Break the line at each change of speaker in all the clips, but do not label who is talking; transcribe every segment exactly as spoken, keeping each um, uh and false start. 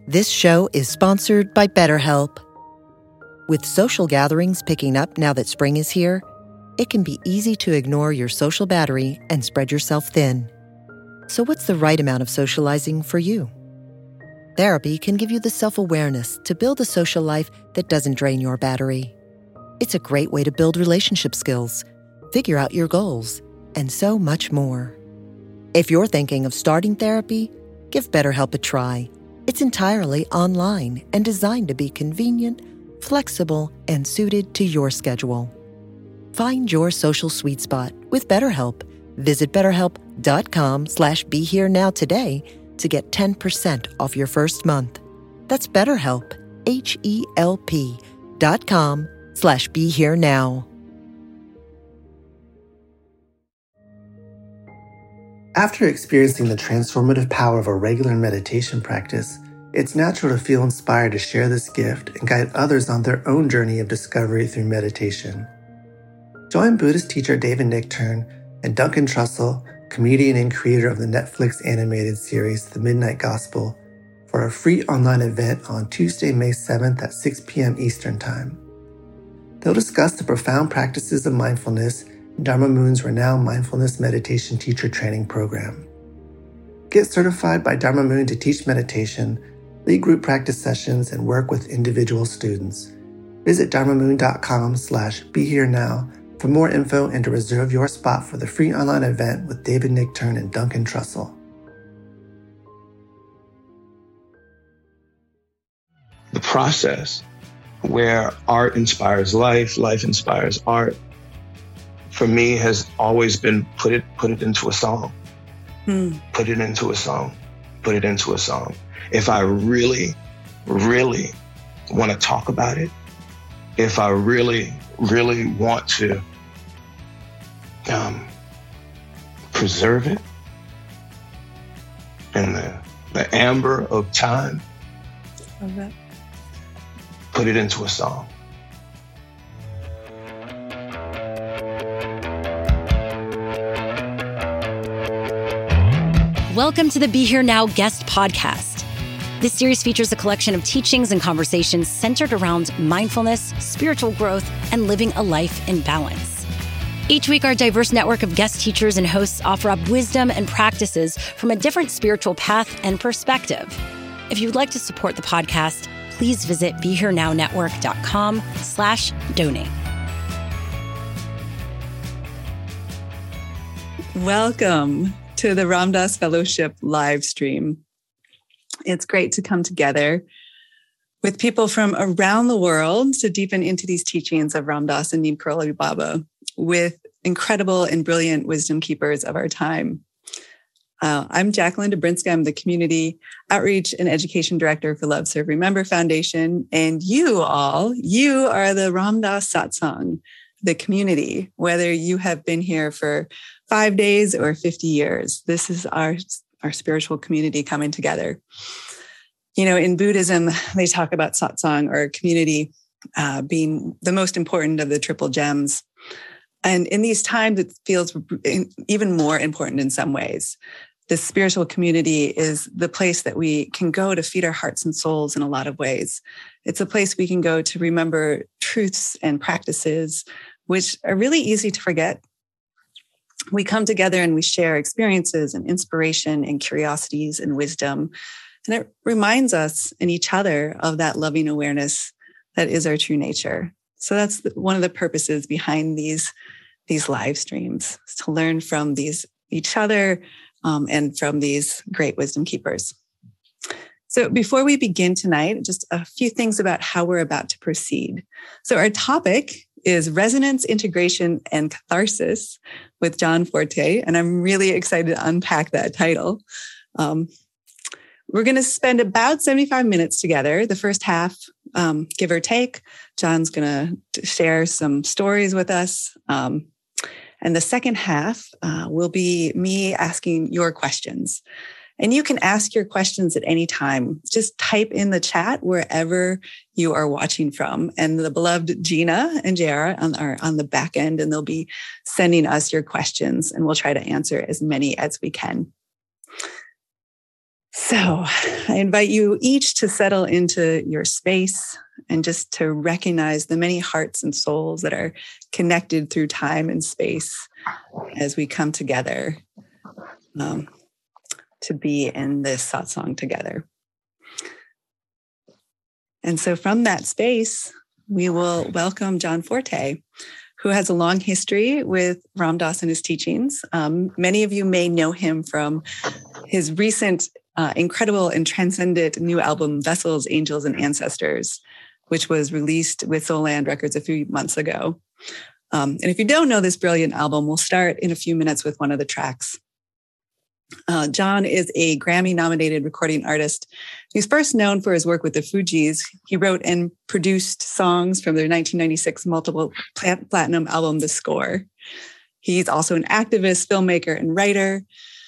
This show is sponsored by BetterHelp. With social gatherings picking up now that spring is here, it can be easy to ignore your social battery and spread yourself thin. So what's the right amount of socializing for you? Therapy can give you the self-awareness to build a social life that doesn't drain your battery. It's a great way to build relationship skills, figure out your goals, and so much more. If you're thinking of starting therapy, give BetterHelp a try. It's entirely online and designed to be convenient, flexible, and suited to your schedule. Find your social sweet spot with BetterHelp. Visit betterhelp.com slash be here now today to get ten percent off your first month. That's BetterHelp, H-E-L-P dot com slash be here now.
After experiencing the transformative power of a regular meditation practice, it's natural to feel inspired to share this gift and guide others on their own journey of discovery through meditation. Join Buddhist teacher David Nichtern and Duncan Trussell, comedian and creator of the Netflix animated series The Midnight Gospel, for a free online event on Tuesday, May seventh at six p.m. Eastern Time. They'll discuss the profound practices of mindfulness in Dharma Moon's renowned mindfulness meditation teacher training program. Get certified by Dharma Moon to teach meditation, lead group practice sessions, and work with individual students. Visit dharmamoon.com slash be here now for more info and to reserve your spot for the free online event with David Nichtern and Duncan Trussell.
The process where art inspires life, life inspires art, for me has always been put it put it into a song. Mm. Put it into a song. Put it into a song. If I really, really want to talk about it, if I really, really want to um, preserve it in the, the amber of time,
Love that.
Put it into a song.
Welcome to the Be Here Now guest podcast. This series features a collection of teachings and conversations centered around mindfulness, spiritual growth, and living a life in balance. Each week, our diverse network of guest teachers and hosts offer up wisdom and practices from a different spiritual path and perspective. If you'd like to support the podcast, please visit BeHereNowNetwork.com slash donate.
Welcome to the Ram Dass Fellowship live stream. It's great to come together with people from around the world to deepen into these teachings of Ram Dass and Neem Karoli Baba with incredible and brilliant wisdom keepers of our time. Uh, I'm Jacqueline Dobrinska. I'm the Community Outreach and Education Director for Love Serve Remember Foundation. And you all, you are the Ram Dass Satsang, the community, whether you have been here for five days or fifty years. This is our, our spiritual community coming together. You know, in Buddhism, they talk about satsang or community uh, being the most important of the triple gems. And in these times, it feels even more important in some ways. This spiritual community is the place that we can go to feed our hearts and souls in a lot of ways. It's a place we can go to remember truths and practices, which are really easy to forget. We come together and we share experiences and inspiration and curiosities and wisdom. And it reminds us and each other of that loving awareness that is our true nature. So that's one of the purposes behind these, these live streams, is to learn from these each other um, and from these great wisdom keepers. So before we begin tonight, just a few things about how we're about to proceed. So our topic is Resonance, Integration, and Catharsis with John Forte. And I'm really excited to unpack that title. Um, we're going to spend about seventy-five minutes together. The first half, um, give or take, John's going to share some stories with us. Um, and the second half uh, will be me asking your questions. And you can ask your questions at any time. Just type in the chat wherever you are watching from. And the beloved Gina and J R are on the back end, and they'll be sending us your questions, and we'll try to answer as many as we can. So I invite you each to settle into your space and just to recognize the many hearts and souls that are connected through time and space as we come together um, to be in this satsang together. And so from that space, we will welcome John Forte, who has a long history with Ram Dass and his teachings. Um, many of you may know him from his recent uh, incredible and transcendent new album, Vessels, Angels, and Ancestors, which was released with Soul Land Records a few months ago. Um, and if you don't know this brilliant album, we'll start in a few minutes with one of the tracks. Uh, John is a Grammy-nominated recording artist. He's first known for his work with the Fugees. He wrote and produced songs from their nineteen ninety-six multiple platinum album, The Score. He's also an activist, filmmaker, and writer.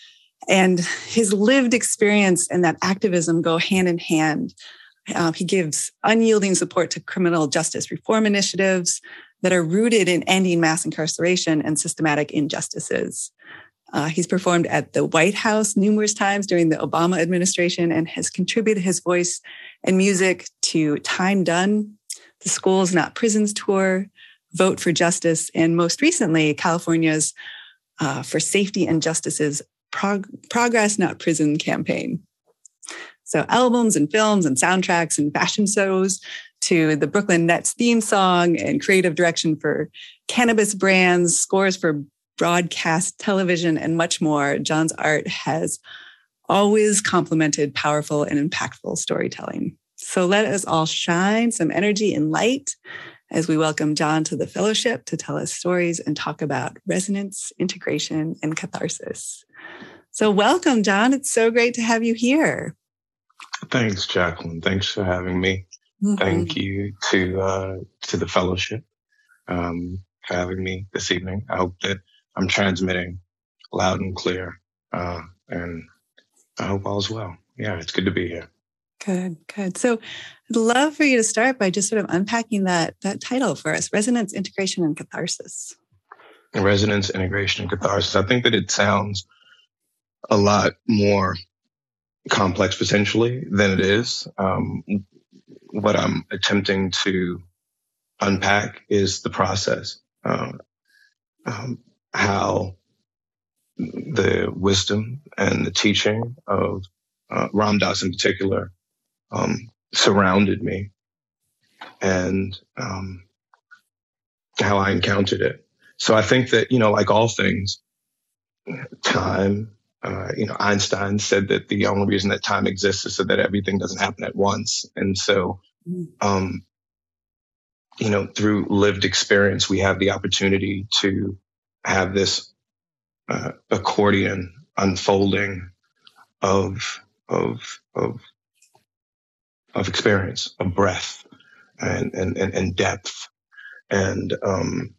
And his lived experience and that activism go hand in hand. Uh, he gives unyielding support to criminal justice reform initiatives that are rooted in ending mass incarceration and systematic injustices. Uh, he's performed at the White House numerous times during the Obama administration and has contributed his voice and music to Time Done, the Schools Not Prisons tour, Vote for Justice, and most recently, California's uh, For Safety and Justice's Prog- Progress Not Prison campaign. So albums and films and soundtracks and fashion shows to the Brooklyn Nets theme song and creative direction for cannabis brands, scores for broadcast television, and much more. John's art has always complemented powerful and impactful storytelling. So let us all shine some energy and light as we welcome John to the fellowship to tell us stories and talk about resonance, integration, and catharsis. So welcome, John. It's so great to have you here.
Thanks, Jacqueline. Thanks for having me. Mm-hmm. Thank you to uh, to the fellowship um, for having me this evening. I hope that I'm transmitting loud and clear, uh, and I hope all's well. Yeah, it's good to be here.
Good, good. So I'd love for you to start by just sort of unpacking that that title for us, Resonance, Integration, and Catharsis.
Resonance, Integration, and Catharsis. I think that it sounds a lot more complex potentially than it is. Um, what I'm attempting to unpack is the process. Uh, um, how the wisdom and the teaching of uh, Ram Dass in particular um, surrounded me, and um, how I encountered it. So I think that, you know, like all things, time, uh, you know, Einstein said that the only reason that time exists is so that everything doesn't happen at once. And so, um, you know, through lived experience, we have the opportunity to have this uh, accordion unfolding of of of of experience, of breath, and and and, and depth, and um,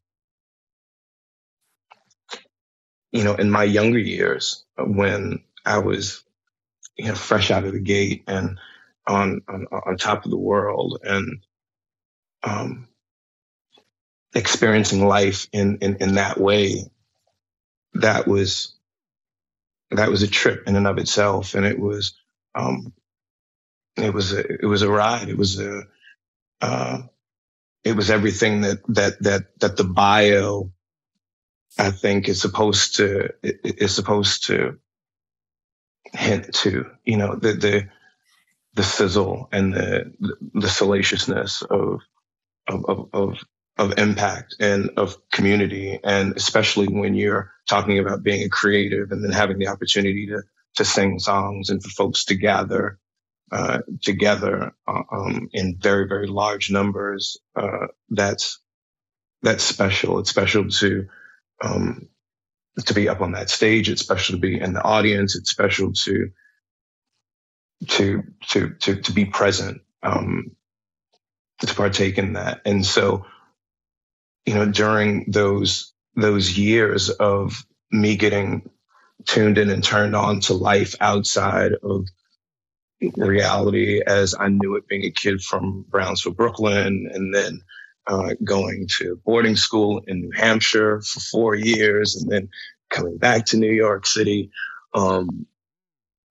you know, in my younger years, when I was, you know, fresh out of the gate and on on, on top of the world, and um, experiencing life in, in in that way, that was that was a trip in and of itself, and it was um, it was a, it was a ride. It was a uh, it was everything that that that that the bio, I think, is supposed to is supposed to hint to. You know, the the the sizzle and the the salaciousness of of of, of of impact and of community, and especially when you're talking about being a creative and then having the opportunity to to sing songs and for folks to gather uh, together uh, um, in very, very large numbers. Uh, that's that's special. It's special to um, to be up on that stage. It's special to be in the audience. It's special to to to to to be present, um, to partake in that. And so, you know, during those those years of me getting tuned in and turned on to life outside of reality as I knew it, being a kid from Brownsville, Brooklyn, and then uh, going to boarding school in New Hampshire for four years and then coming back to New York City. Um,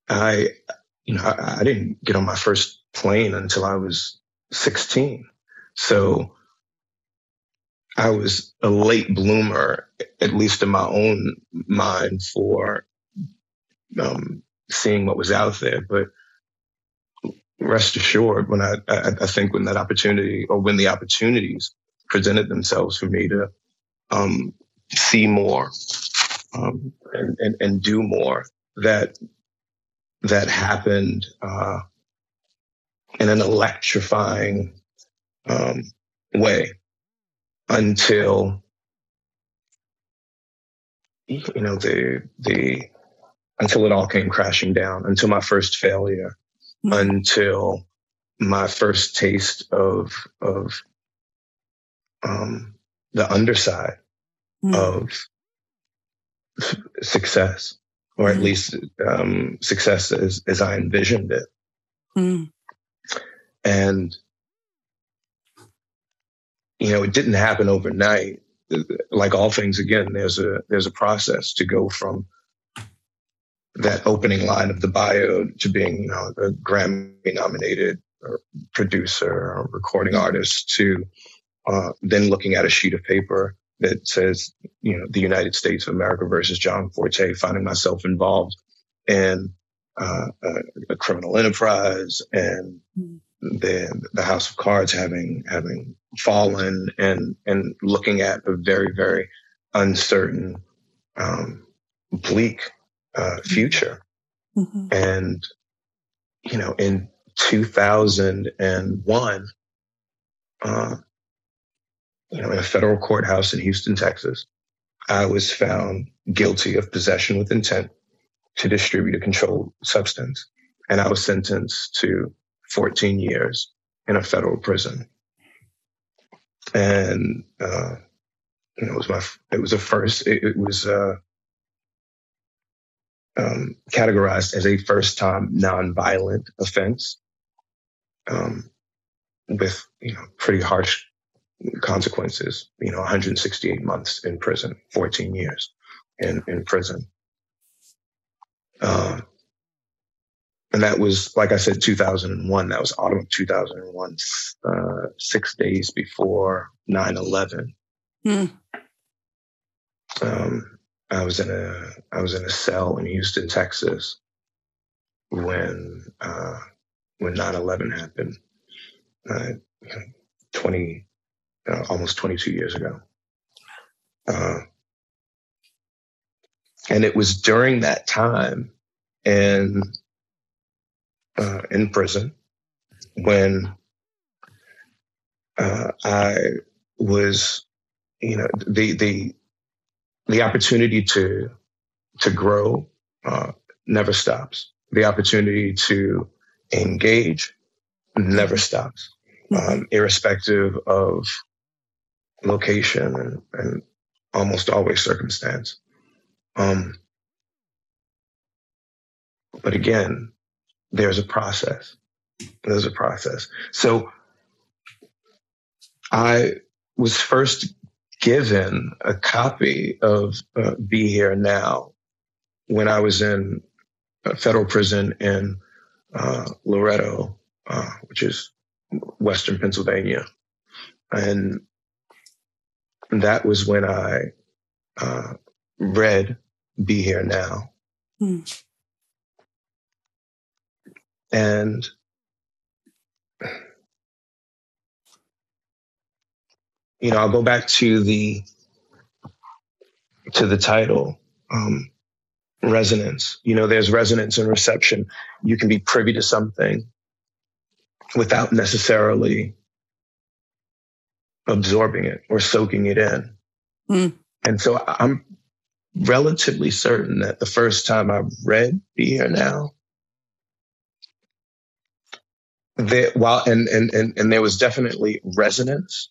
I, you know, I, I didn't get on my first plane until I was sixteen. So I was a late bloomer, at least in my own mind, for um, seeing what was out there. But rest assured, when I, I, I think when that opportunity, or when the opportunities presented themselves for me to um, see more um, and, and, and do more, that that happened uh, in an electrifying um, way until, you know, the the until it all came crashing down, until my first failure, mm-hmm. until my first taste of of um, the underside mm-hmm. of success, or mm-hmm. at least um, success as, as I envisioned it. Mm-hmm. And, you know, it didn't happen overnight. Like all things, again, there's a there's a process to go from that opening line of the bio to being, you know, a Grammy-nominated producer or recording artist, to uh, then looking at a sheet of paper that says, you know, the United States of America versus John Forte, finding myself involved in uh, a, a criminal enterprise, and the the House of Cards having having fallen, and and looking at a very, very uncertain, um, bleak uh, future. Mm-hmm. And, you know, in two thousand one, uh, you know, in a federal courthouse in Houston, Texas, I was found guilty of possession with intent to distribute a controlled substance. And I was sentenced to fourteen years in a federal prison. And, uh, you know, it was my, it was a first, it, it was, uh, um, categorized as a first time nonviolent offense, um, with, you know, pretty harsh consequences, you know, one hundred sixty-eight months in prison, fourteen years in, in prison. Uh, and that was, like I said, two thousand one. That was autumn of two thousand one, uh, six days before nine eleven. Mm. Um, I was in a, I was in a cell in Houston, Texas, when, uh, when nine eleven happened, uh, twenty, uh, almost twenty-two years ago. Uh, and it was during that time in, uh, in prison when, uh, I was, you know, the, the, the opportunity to, to grow, uh, never stops. The opportunity to engage never stops, um, irrespective of location and, and almost always circumstance. Um, but again, there's a process. There's a process. So I was first given a copy of uh, Be Here Now when I was in a federal prison in uh, Loretto, uh, which is Western Pennsylvania. And that was when I uh, read Be Here Now. Hmm. And you know, I'll go back to the to the title, um, resonance. You know, there's resonance and reception. You can be privy to something without necessarily absorbing it or soaking it in. Mm. And so I'm relatively certain that the first time I read Be Here Now, there, while and, and and and there was definitely resonance,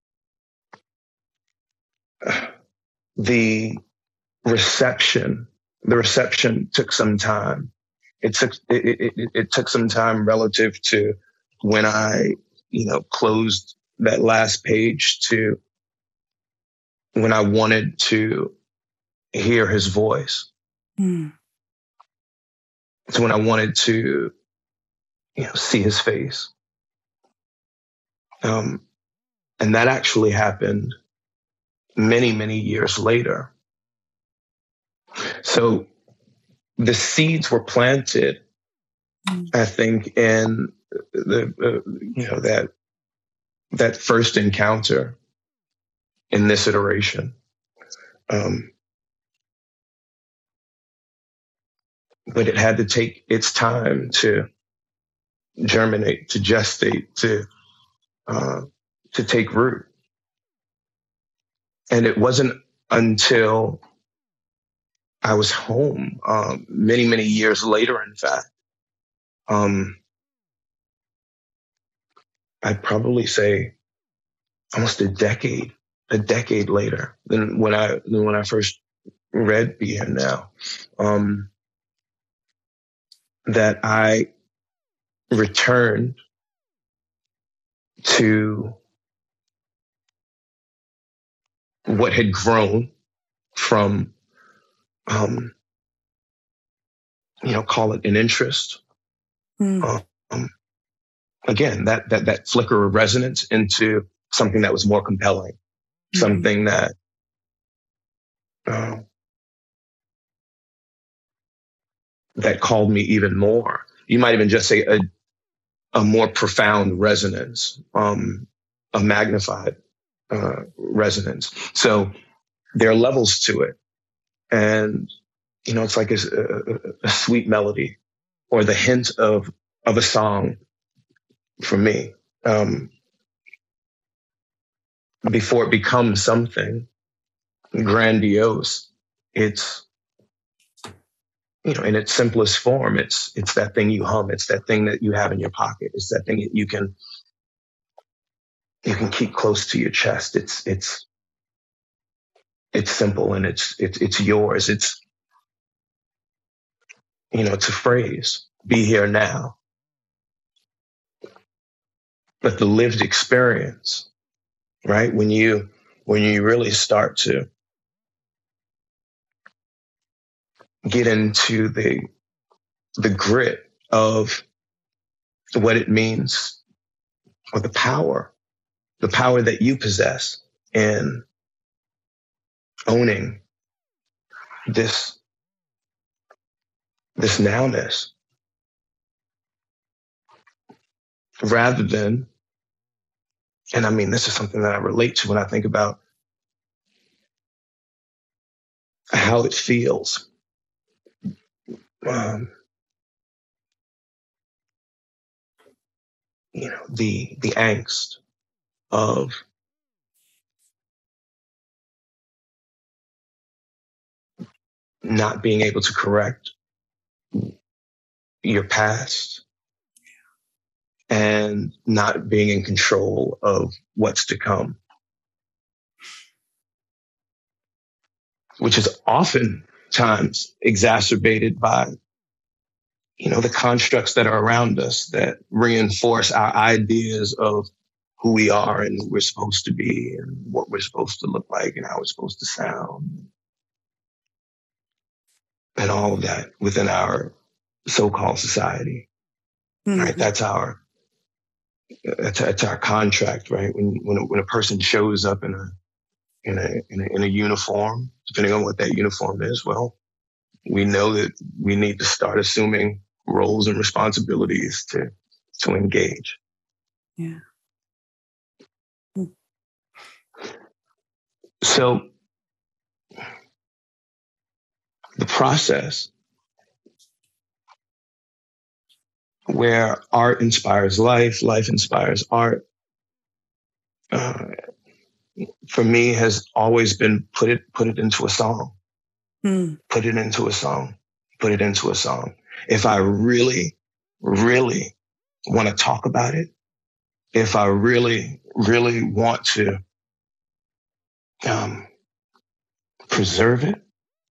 the reception, the reception took some time. It took it, it, it took some time relative to when I, you know, closed that last page to when I wanted to hear his voice. Mm. It's when I wanted to, you know, see his face. Um, and that actually happened many, many years later. So the seeds were planted, I think, in the, uh, you know, that, that first encounter in this iteration. Um, but it had to take its time to germinate, to gestate, to, uh, to take root. And it wasn't until I was home, um, many, many years later, in fact, um, I'd probably say almost a decade, a decade later than when I, than when I first read Be Here Now, um, that I returned to what had grown from, um, you know, call it an interest. Mm. Um, again, that, that, that flicker of resonance into something that was more compelling, mm-hmm. something that, uh, that called me even more. You might even just say a, a more profound resonance, um, a magnified, uh, resonance. So there are levels to it. And, you know, it's like a, a, a sweet melody or the hint of, of a song for me, um, before it becomes something grandiose. It's, you know, in its simplest form, it's, it's that thing you hum. It's that thing that you have in your pocket. It's that thing that you can, you can keep close to your chest. It's, it's, it's simple and it's, it's, it's yours. It's, you know, it's a phrase, be here now. But the lived experience, right? When you, when you really start to get into the, the grit of what it means, or the power, the power that you possess in owning this, this nowness, rather than, and I mean, this is something that I relate to when I think about how it feels. Um, you know, the, the angst of not being able to correct your past and not being in control of what's to come, which is oftentimes exacerbated by, you know, the constructs that are around us that reinforce our ideas of who we are and who we're supposed to be and what we're supposed to look like and how we're supposed to sound. And all of that within our so-called society, mm-hmm. right? That's our, that's, that's our contract, right? When, when, a, when a person shows up in a, in a, in a, in a uniform, depending on what that uniform is, well, we know that we need to start assuming roles and responsibilities to, to engage.
Yeah.
So the process where art inspires life, life inspires art, uh, for me has always been put it, put it into a song, mm. put it into a song, put it into a song. If I really, really want to talk about it, if I really, really want to um, preserve it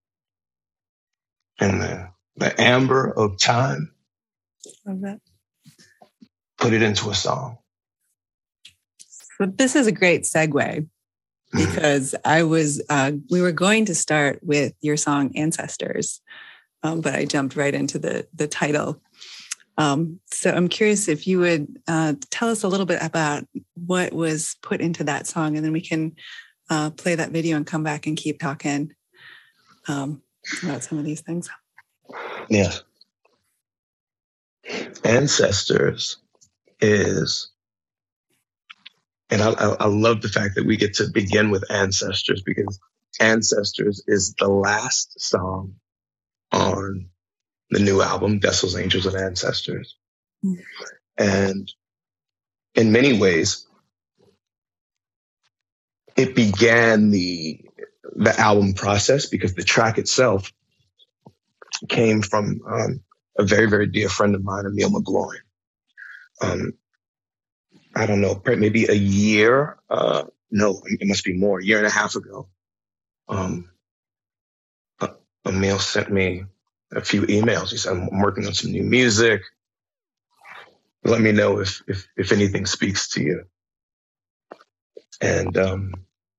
in the, the amber of time,
love that.
Put it into a song.
So this is a great segue because I was, uh, we were going to start with your song Ancestors. um, but I jumped right into the the title. Um, so I'm curious if you would uh, tell us a little bit about what was put into that song, and then we can uh, play that video and come back and keep talking um, about some of these things.
Yeah. Ancestors is, and I, I, I love the fact that we get to begin with Ancestors, because Ancestors is the last song on the new album, Vessels, Angels, and Ancestors. Mm. And in many ways, it began the the album process, because the track itself came from um, a very, very dear friend of mine, Emil McGloin. Um, I don't know, maybe a year, uh, no, it must be more, a year and a half ago. Um, uh, Emil sent me a few emails. He said, I'm working on some new music. Let me know if if, if anything speaks to you. And um,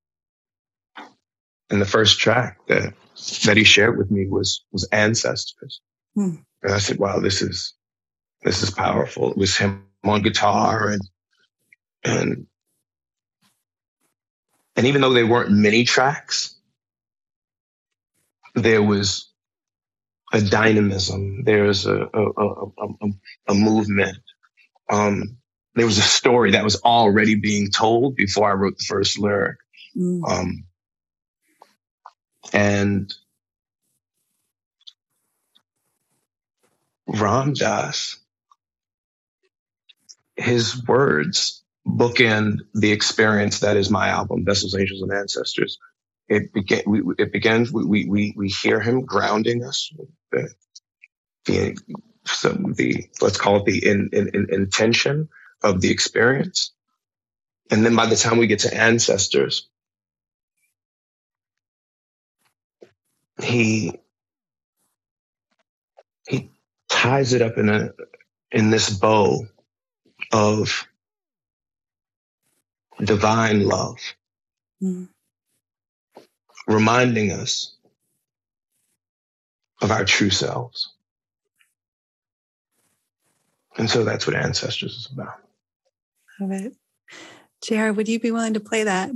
and the first track that that he shared with me was was Ancestors. Hmm. And I said, wow, this is this is powerful. It was him on guitar, and and and even though there weren't many tracks, there was a dynamism. There's a a, a, a, a movement. Um, there was a story that was already being told before I wrote the first lyric. Mm. Um, and Ram Dass, his words bookend the experience that is my album, Vessels, Angels, and Ancestors. It began. We, it begins. We we we hear him grounding us. The, the, some the let's call it the in, in, in intention of the experience, and then by the time we get to Ancestors, he he ties it up in a in this bow of divine love, mm. reminding us of our true selves. And so that's what Ancestors is about.
Love it. J R, would you be willing to play that?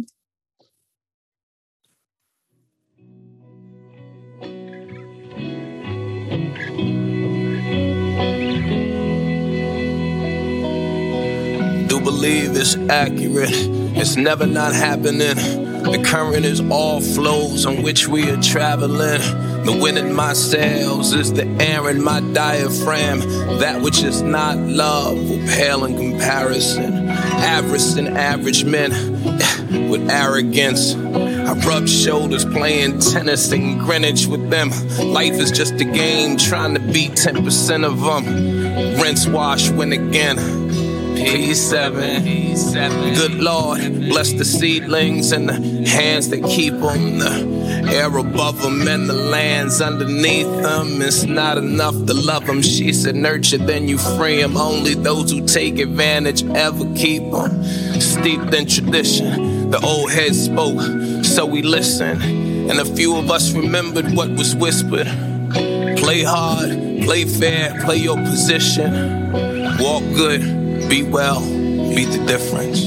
Do believe it's accurate. It's never not happening. The current is all flows on which we are traveling. The wind in my sails is the air in my diaphragm. That which is not love will pale in comparison. Avarice and average men with arrogance. I rub shoulders playing tennis in Greenwich with them. Life is just a game trying to beat ten percent of them. Rinse, wash, win again. P seven. P seven. Good Lord, bless the seedlings and the hands that keep them. The air above them and the lands underneath them. It's not enough to love them. She said, nurture, then you free them. Only those who take advantage ever keep them. Steeped in tradition, the old heads spoke, so we listened. And a few of us remembered what was whispered. Play hard, play fair, play your position. Walk good. Be well, be the difference.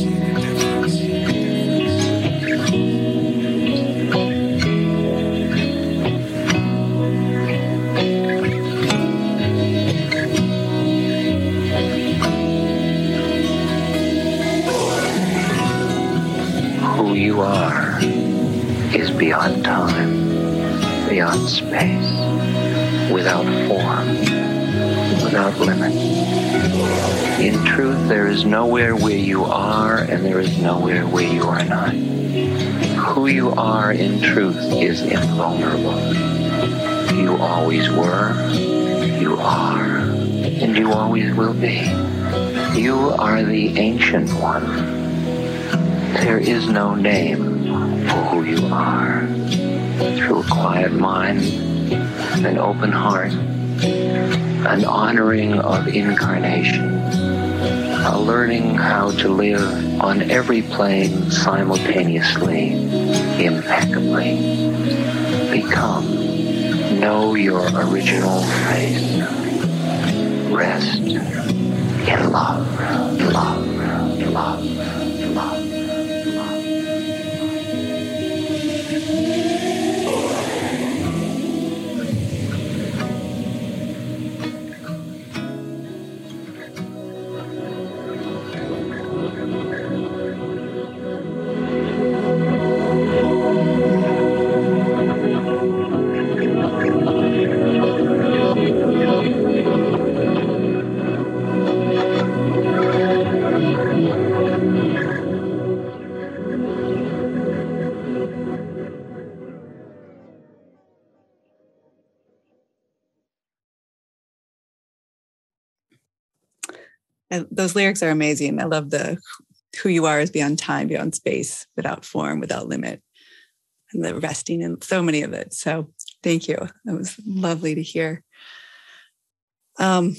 Who you are is beyond time, beyond space, without form, without limit. In truth, there is nowhere where you are, and there is nowhere where you are not. Who you are in truth is invulnerable. You always were, you are, and you always will be. You are the Ancient One. There is no name for who you are. Through a quiet mind, an open heart, an honoring of incarnation, a learning how to live on every plane simultaneously, impeccably. Become know your original face. Rest in love, love, love, love.
And those lyrics are amazing. I love the who you are is beyond time, beyond space, without form, without limit, and the resting in so many of it. So thank you. That was lovely to hear. Um,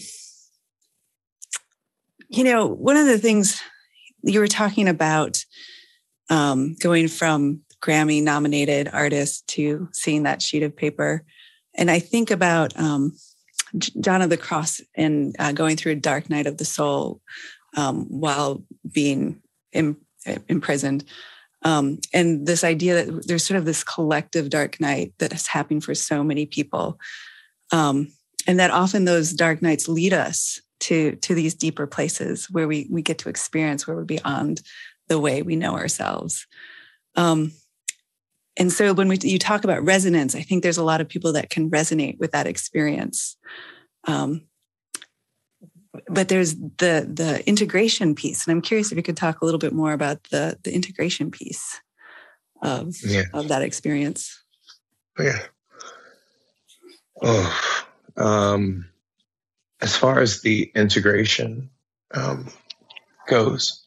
you know, one of the things you were talking about, um, going from Grammy nominated artist to seeing that sheet of paper. And I think about, um, John of the Cross and uh, going through a dark night of the soul um, while being in, imprisoned. Um, and this idea that there's sort of this collective dark night that is happening for so many people. Um, and that often those dark nights lead us to, to these deeper places where we, we get to experience, where we're beyond the way we know ourselves. Um, And so when we, you talk about resonance, I think there's a lot of people that can resonate with that experience. Um, but there's the the integration piece. And I'm curious if you could talk a little bit more about the, the integration piece of, yeah. of that experience.
Yeah. Oh, um, as far as the integration um, goes,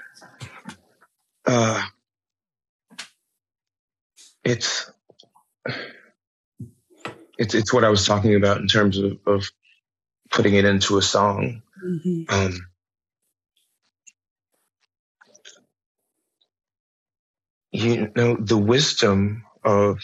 uh, It's, it's it's what I was talking about in terms of, of putting it into a song. Mm-hmm. Um, you know, the wisdom of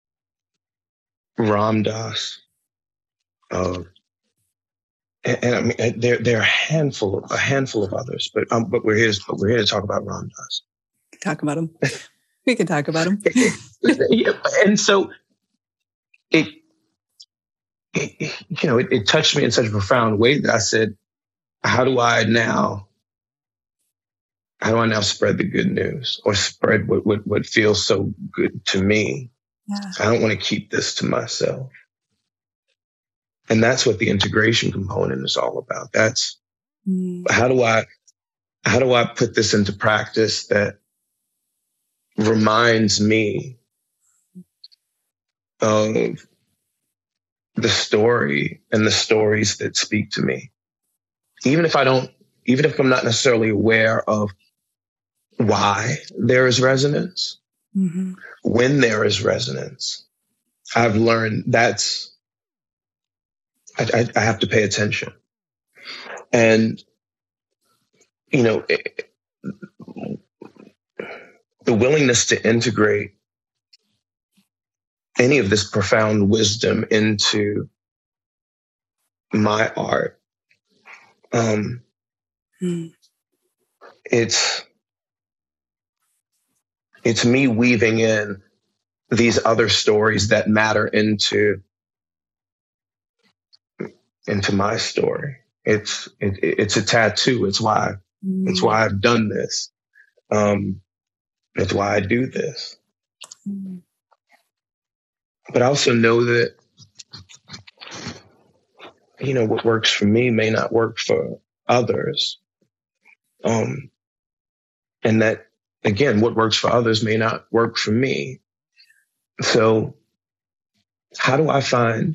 Ram Dass, of, and, and I mean, there there are a handful of, a handful of others, but um, but we're here but we're here to talk about Ram Dass.
Talk about him. We can talk about him.
Yeah, and so it, it you know, it, it touched me in such a profound way that I said, how do I now, how do I now spread the good news or spread what, what, what feels so good to me? Yeah. I don't want to keep this to myself. And that's what the integration component is all about. That's mm. how do I, how do I put this into practice that reminds me of the story and the stories that speak to me. Even if I don't, even if I'm not necessarily aware of why there is resonance, mm-hmm. when there is resonance, I've learned that's, I, I, I have to pay attention. And, you know, it, the willingness to integrate any of this profound wisdom into my art, um, mm. it's it's me weaving in these other stories that matter into into my story. It's it, it's a tattoo. It's why mm. it's why I've done this. Um, it's why I do this. Mm. But I also know that, you know, what works for me may not work for others. Um, and that, again, what works for others may not work for me. So how do I find,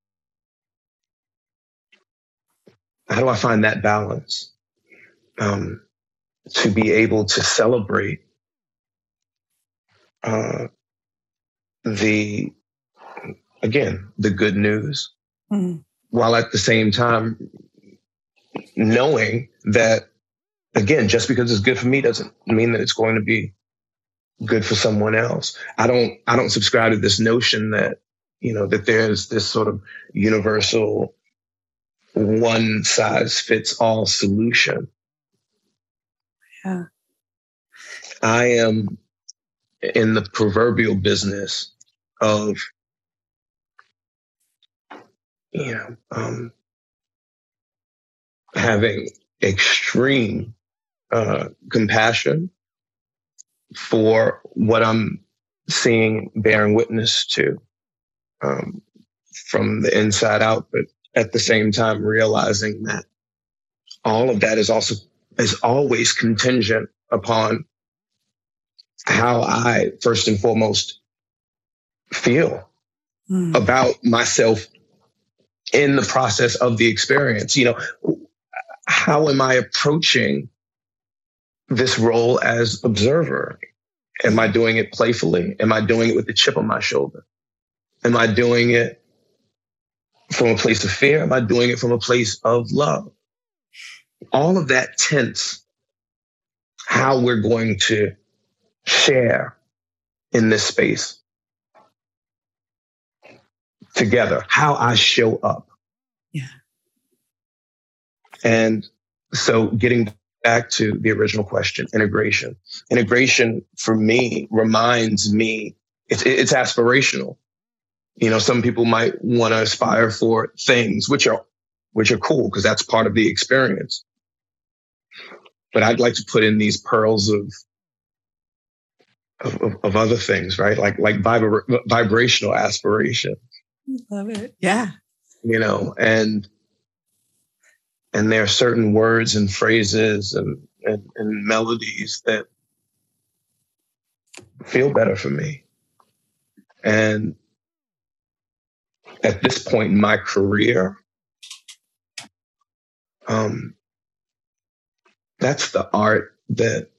how do I find that balance um, to be able to celebrate uh, the, again, the good news, mm-hmm. while at the same time knowing that, again, just because it's good for me doesn't mean that it's going to be good for someone else. I don't, I don't subscribe to this notion that you know, that there's this sort of universal one size fits all solution.
Yeah.
I am in the proverbial business of, you know, um, having extreme uh, compassion for what I'm seeing, bearing witness to um, from the inside out, but at the same time realizing that all of that is also is always contingent upon how I first and foremost feel mm. about myself in the process of the experience. You know, how am I approaching this role as observer? Am I doing it playfully? Am I doing it with a chip on my shoulder? Am I doing it from a place of fear? Am I doing it from a place of love? All of that tints how we're going to share in this space together, how I show up.
Yeah.
And so getting back to the original question, integration. Integration for me reminds me, it's, it's aspirational. You know, some people might want to aspire for things which are, which are cool because that's part of the experience. But I'd like to put in these pearls of Of, of other things, right? Like like vibra- vibrational aspiration.
Love it. Yeah.
You know, and and there are certain words and phrases and, and, and melodies that feel better for me. And at this point in my career, um, that's the art that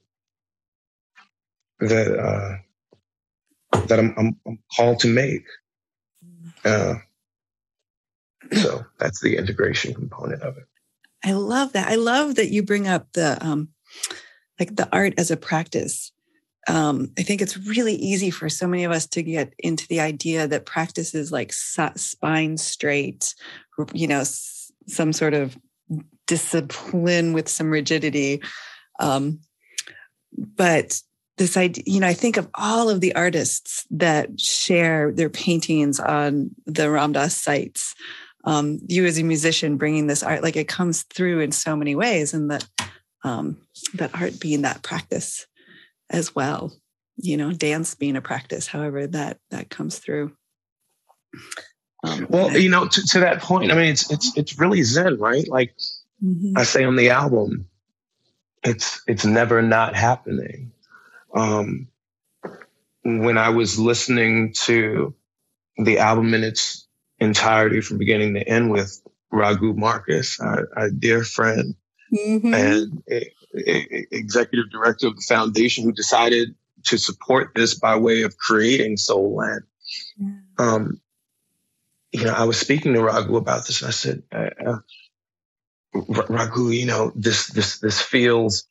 that uh, that I'm, I'm, I'm called to make. Uh, so that's the integration component of it.
I love that. I love that you bring up the um, like the art as a practice. Um, I think it's really easy for so many of us to get into the idea that practice is like spine straight, you know, s- some sort of discipline with some rigidity. Um, but this idea, you know, I think of all of the artists that share their paintings on the Ram Dass sites. Um, you as a musician bringing this art, like it comes through in so many ways, and that um, that art being that practice as well. You know, dance being a practice, however that that comes through. Um,
well,
I,
you know, to, to that point, I mean, it's it's it's really Zen, right? Like mm-hmm. I say on the album, it's it's never not happening. Um, when I was listening to the album in its entirety from beginning to end with Raghu Marcus, our, our dear friend mm-hmm. and a, a, executive director of the foundation who decided to support this by way of creating Soul Land. Yeah. Um, you know, I was speaking to Raghu about this and I said, uh, uh, Raghu, you know, this, this, this feels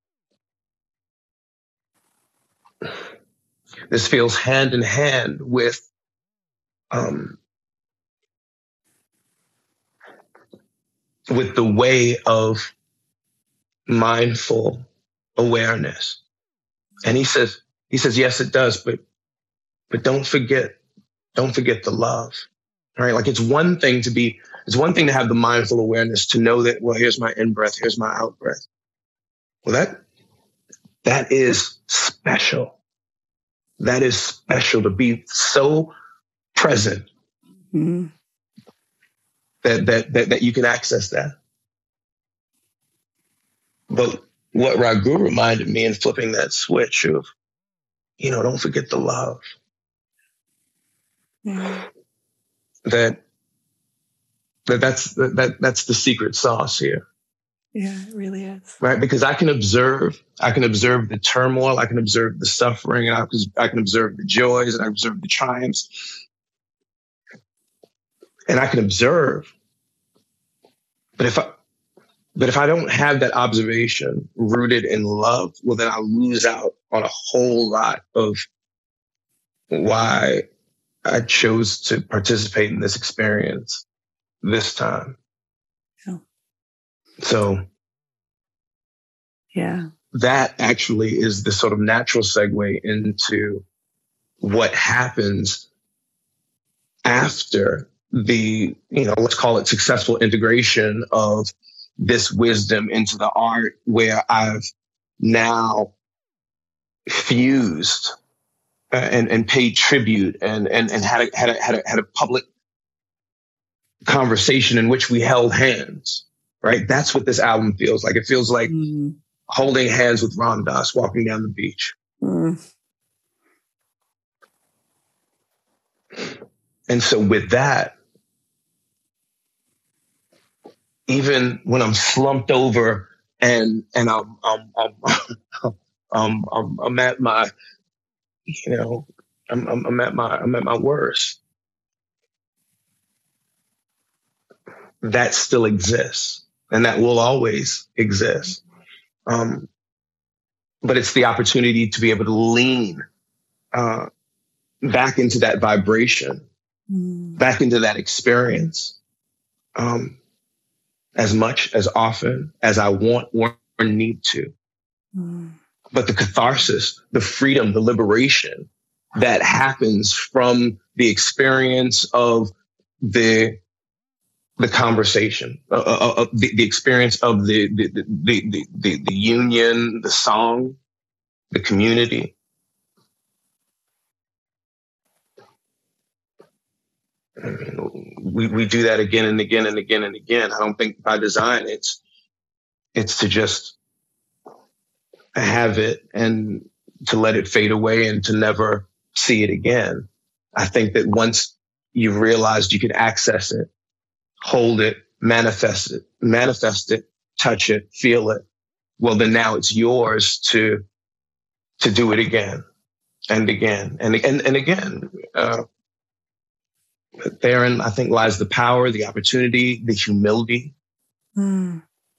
This feels hand in hand with um, with the way of mindful awareness. And he says, he says, yes, it does, but but don't forget, don't forget the love. Right? Like it's one thing to be, it's one thing to have the mindful awareness to know that, well, here's my in breath, here's my out breath. Well, that that is special. That is special to be so present mm-hmm. that, that that that you can access that. But what Raghu reminded me in flipping that switch of, you know, don't forget the love. Mm-hmm. That that that's that, that that's the secret sauce here.
Yeah, it really is.
Right? Because I can observe, I can observe the turmoil, I can observe the suffering, and I can, I can observe the joys, and I can observe the triumphs. And I can observe. But if I, but if I don't have that observation rooted in love, well, then I lose out on a whole lot of why I chose to participate in this experience this time.
Yeah.
So
yeah,
that actually is the sort of natural segue into what happens after the, you know, let's call it successful integration of this wisdom into the art, where I've now fused uh, and, and paid tribute and, and, and had a, had a, had a, had a public conversation in which we held hands, right? That's what this album feels like. It feels like mm. holding hands with Ram Dass walking down the beach.
Mm.
And so with that, even when I'm slumped over and and I'm I'm I'm I'm, I'm, I'm at my, you know, I'm, I'm I'm at my I'm at my worst, that still exists, and that will always exist. Um, but it's the opportunity to be able to lean uh, back into that vibration, mm. back into that experience. Um, as much, as often as I want or need to. Mm. But the catharsis, the freedom, the liberation that happens from the experience of the the conversation, uh, uh, uh, the, the experience of the the, the the the the union, the song, the community. I mean, we, we do that again and again and again and again. I don't think by design it's it's to just have it and to let it fade away and to never see it again. I think that once you've realized you can access it, hold it, manifest it, manifest it, touch it, feel it, well, then now it's yours to to do it again and again and and, and again. Uh, Therein, I think, lies the power, the opportunity, the humility.
Mm.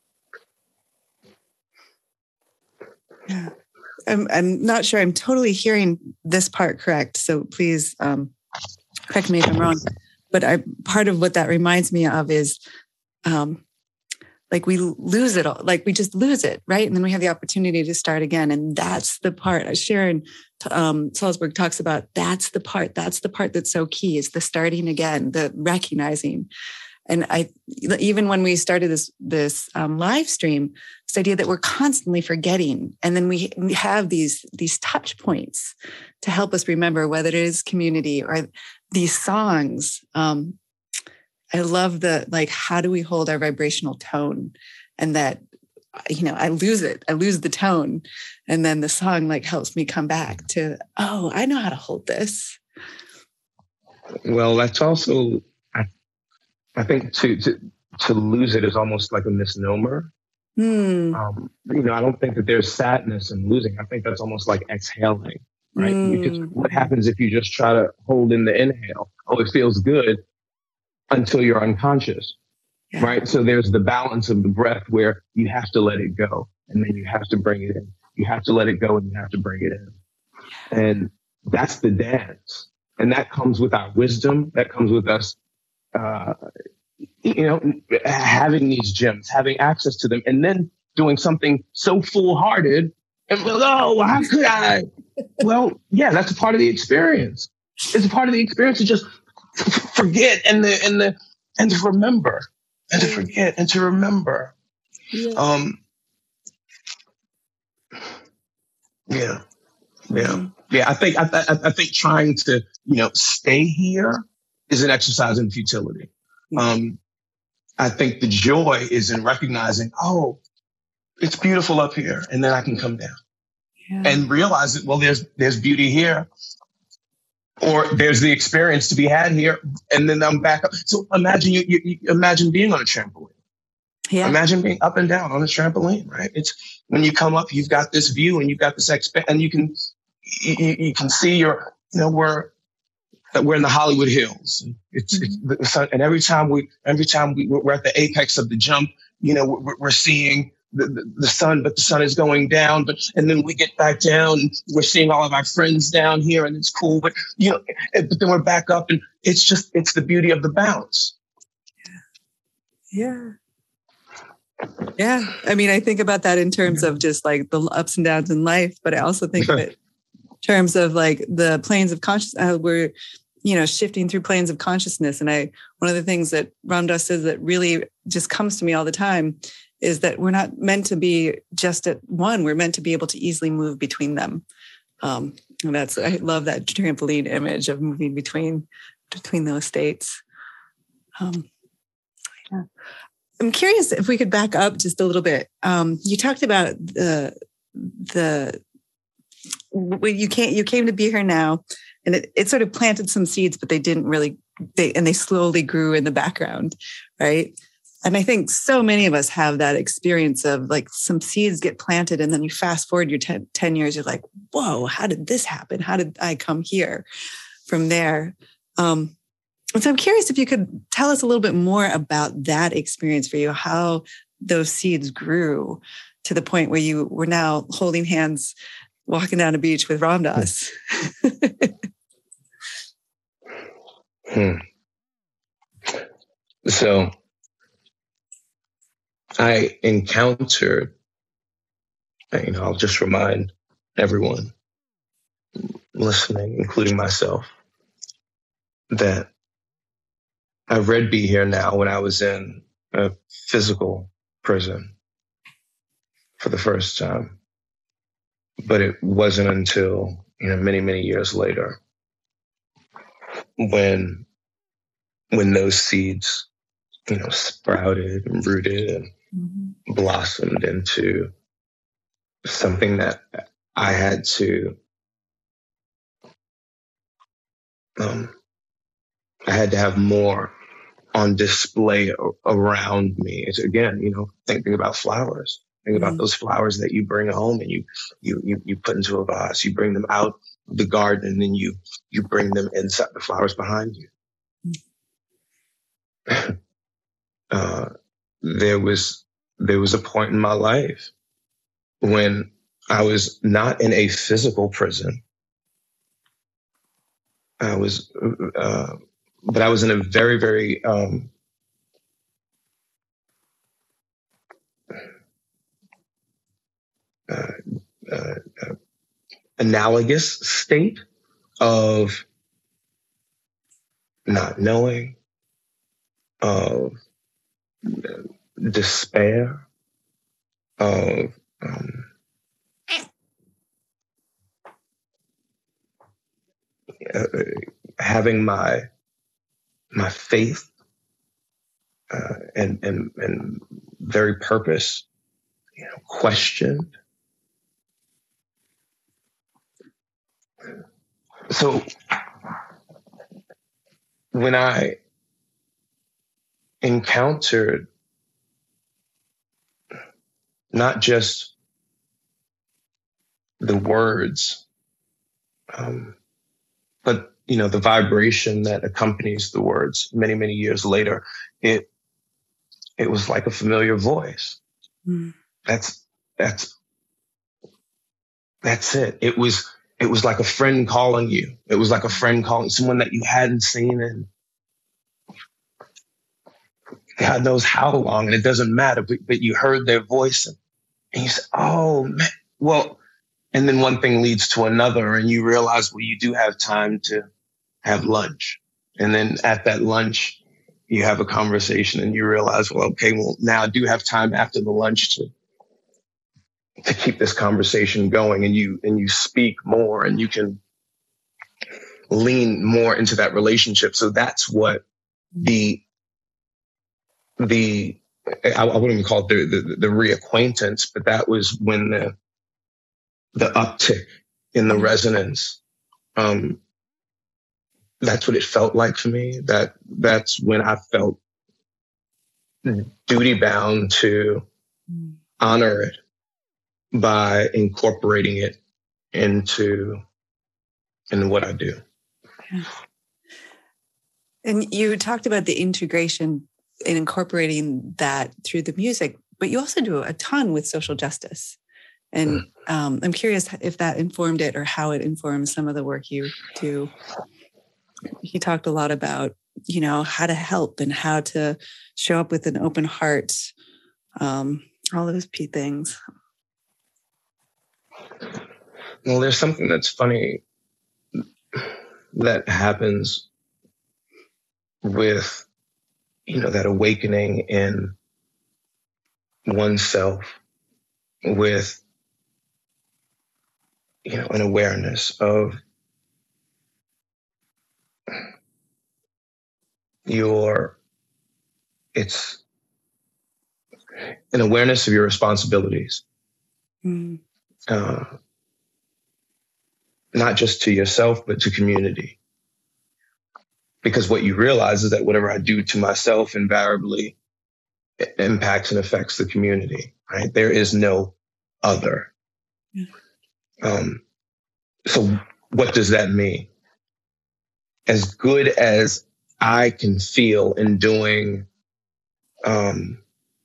Yeah. I'm, I'm not sure I'm totally hearing this part correct, so please um, correct me if I'm wrong. But I, part of what that reminds me of is um, like we lose it all, like we just lose it, right? And then we have the opportunity to start again. And that's the part Sharon um, Salzberg talks about. That's the part, that's the part that's so key, is the starting again, the recognizing. And I, even when we started this, this um, live stream, this idea that we're constantly forgetting. And then we, we have these, these touch points to help us remember, whether it is community or these songs. Um, I love the, like, how do we hold our vibrational tone? And that, you know, I lose it. I lose the tone. And then the song like helps me come back to, oh, I know how to hold this.
Well, that's also, I, I think to, to, to lose it is almost like a misnomer.
Hmm.
Um, you know, I don't think that there's sadness in losing. I think that's almost like exhaling, right?
Mm.
Because what happens if you just try to hold in the inhale? Oh, it feels good until you're unconscious,
yeah.
right? So there's the balance of the breath where you have to let it go and then you have to bring it in. You have to let it go and you have to bring it in. And that's the dance. And that comes with our wisdom. That comes with us, uh, you know, having these gems, having access to them, and then doing something so foolhardy. And, oh, how could I? Well, yeah, that's a part of the experience. It's a part of the experience to just forget and the and the and to remember and to forget and to remember.
Yeah.
Um. Yeah. Yeah. Yeah. I think I, I, I think trying to you know stay here is an exercise in futility. Um. I think the joy is in recognizing, oh, it's beautiful up here, and then I can come down
yeah.
and realize that, well, there's there's beauty here. Or there's the experience to be had here, and then I'm back up. So imagine you, you, you imagine being on a trampoline.
Yeah.
Imagine being up and down on a trampoline, right? It's when you come up, you've got this view, and you've got this exp- and you can you, you can see your, you know, we're we're in the Hollywood Hills. It's, mm-hmm. it's and every time we every time we we're at the apex of the jump, you know, we're, we're seeing the, the, the sun, but the sun is going down. But and then we get back down, and we're seeing all of our friends down here, and it's cool. But you know, but then we're back up, and it's just it's the beauty of the bounce.
Yeah. Yeah. I mean, I think about that in terms of just like the ups and downs in life, but I also think of it in terms of like the planes of consciousness. Uh, we're, you know, shifting through planes of consciousness. And I, one of the things that Ram Dass says that really just comes to me all the time is that we're not meant to be just at one. We're meant to be able to easily move between them. Um, and that's, I love that trampoline image of moving between, between those states. Um, yeah. I'm curious if we could back up just a little bit. Um, you talked about the the when you came you came to Be Here Now, and it, it sort of planted some seeds, but they didn't really. They and they slowly grew in the background, right? And I think so many of us have that experience of like some seeds get planted, and then you fast forward your ten, ten years, you're like, "Whoa, how did this happen? How did I come here?" From there. Um, And so I'm curious if you could tell us a little bit more about that experience for you, how those seeds grew to the point where you were now holding hands, walking down a beach with Ram Dass.
hmm. So I encountered, you know, I'll just remind everyone listening, including myself, that I read Be Here Now when I was in a physical prison for the first time. But it wasn't until, you know, many, many years later when when those seeds, you know, sprouted and rooted and mm-hmm. blossomed into something that I had to um, I had to have more on display around me. It's again, you know, thinking about flowers. Think about mm-hmm. those flowers that you bring home and you, you, you, you put into a vase. You bring them out of the garden and then you, you bring them inside the flowers behind you. Mm-hmm. uh, there was, there was a point in my life when I was not in a physical prison. I was, uh, but I was in a very, very, um, uh, uh, uh, analogous state of not knowing, of despair, of um, uh, having my my faith uh, and and and very purpose, you know, questioned. So when I encountered not just the words, um, but you know, the vibration that accompanies the words many, many years later, it it was like a familiar voice. Mm. That's that's that's it. It was it was like a friend calling you. It was like a friend calling someone that you hadn't seen in God knows how long, and it doesn't matter, but, but you heard their voice and, and you said, oh, man, well, and then one thing leads to another and you realize, well, you do have time to have lunch. And then at that lunch, you have a conversation and you realize, well, okay, well, now I do have time after the lunch to to keep this conversation going, and you and you speak more and you can lean more into that relationship. So that's what the the I, I wouldn't even call it the, the the reacquaintance, but that was when the the uptick in the resonance. Um, that's what it felt like for me. That that's when I felt duty bound to honor it by incorporating it into in what I do.
And you talked about the integration in incorporating that through the music, but you also do a ton with social justice. And um, I'm curious if that informed it or how it informs some of the work you do. He talked a lot about, you know, how to help and how to show up with an open heart, um, all those P things.
Well, there's something that's funny that happens with, you know, that awakening in oneself with, you know, an awareness of your, it's an awareness of your responsibilities. Mm. Uh, not just to yourself, but to community. Because what you realize is that whatever I do to myself invariably impacts and affects the community, right? There is no other. Yeah. Um, so what does that mean? As good as I can feel in doing um,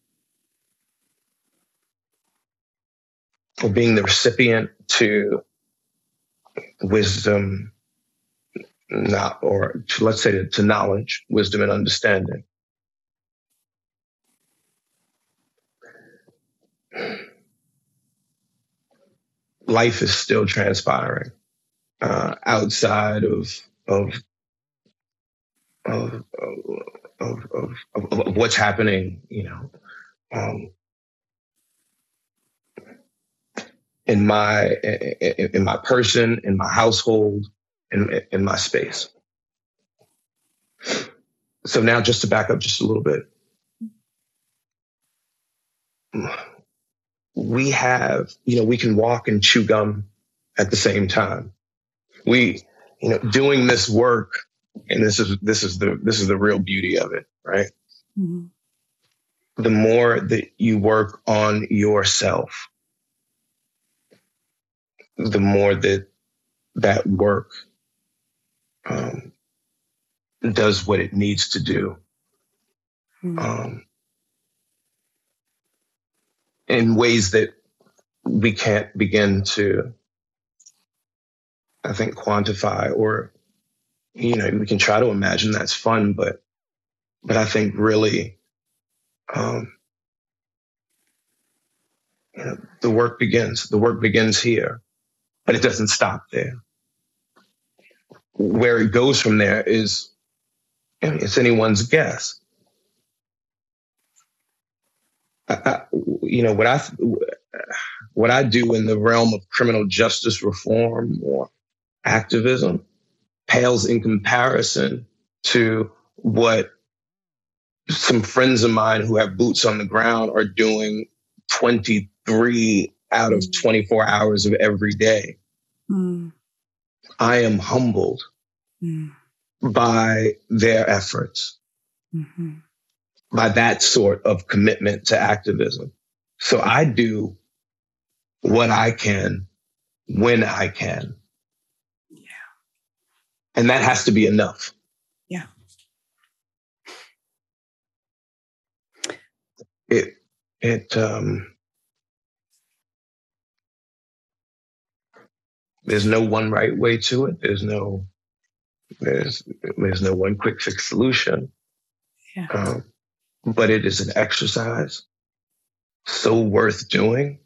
or being the recipient to wisdom, not, or to, let's say to, to knowledge, wisdom and understanding. Life is still transpiring uh, outside of of of, of, of, of of what's happening, you know, um, in my in, in my person, in my household, in in my space. So now, just to back up just a little bit, we have, you know, we can walk and chew gum at the same time. We, you know, doing this work, and this is this is the this is the real beauty of it, right? Mm-hmm. The more that you work on yourself, the more that that work um, does what it needs to do. Mm-hmm. Um, in ways that we can't begin to, I think, quantify, or, you know, we can try to imagine. That's fun, but, but I think really, um, you know, the work begins. The work begins here, but it doesn't stop there. Where it goes from there is, I mean, it's anyone's guess. I, I, you know, what I, what I do in the realm of criminal justice reform or activism pales in comparison to what some friends of mine who have boots on the ground are doing twenty-three out of twenty-four hours of every day. Mm. I am humbled mm. by their efforts, mm-hmm. by that sort of commitment to activism. So I do what I can when I can. Yeah. And that has to be enough.
Yeah.
It, it, um, there's no one right way to it. There's no, there's, there's no one quick fix solution.
Yeah.
Um, but it is an exercise so worth doing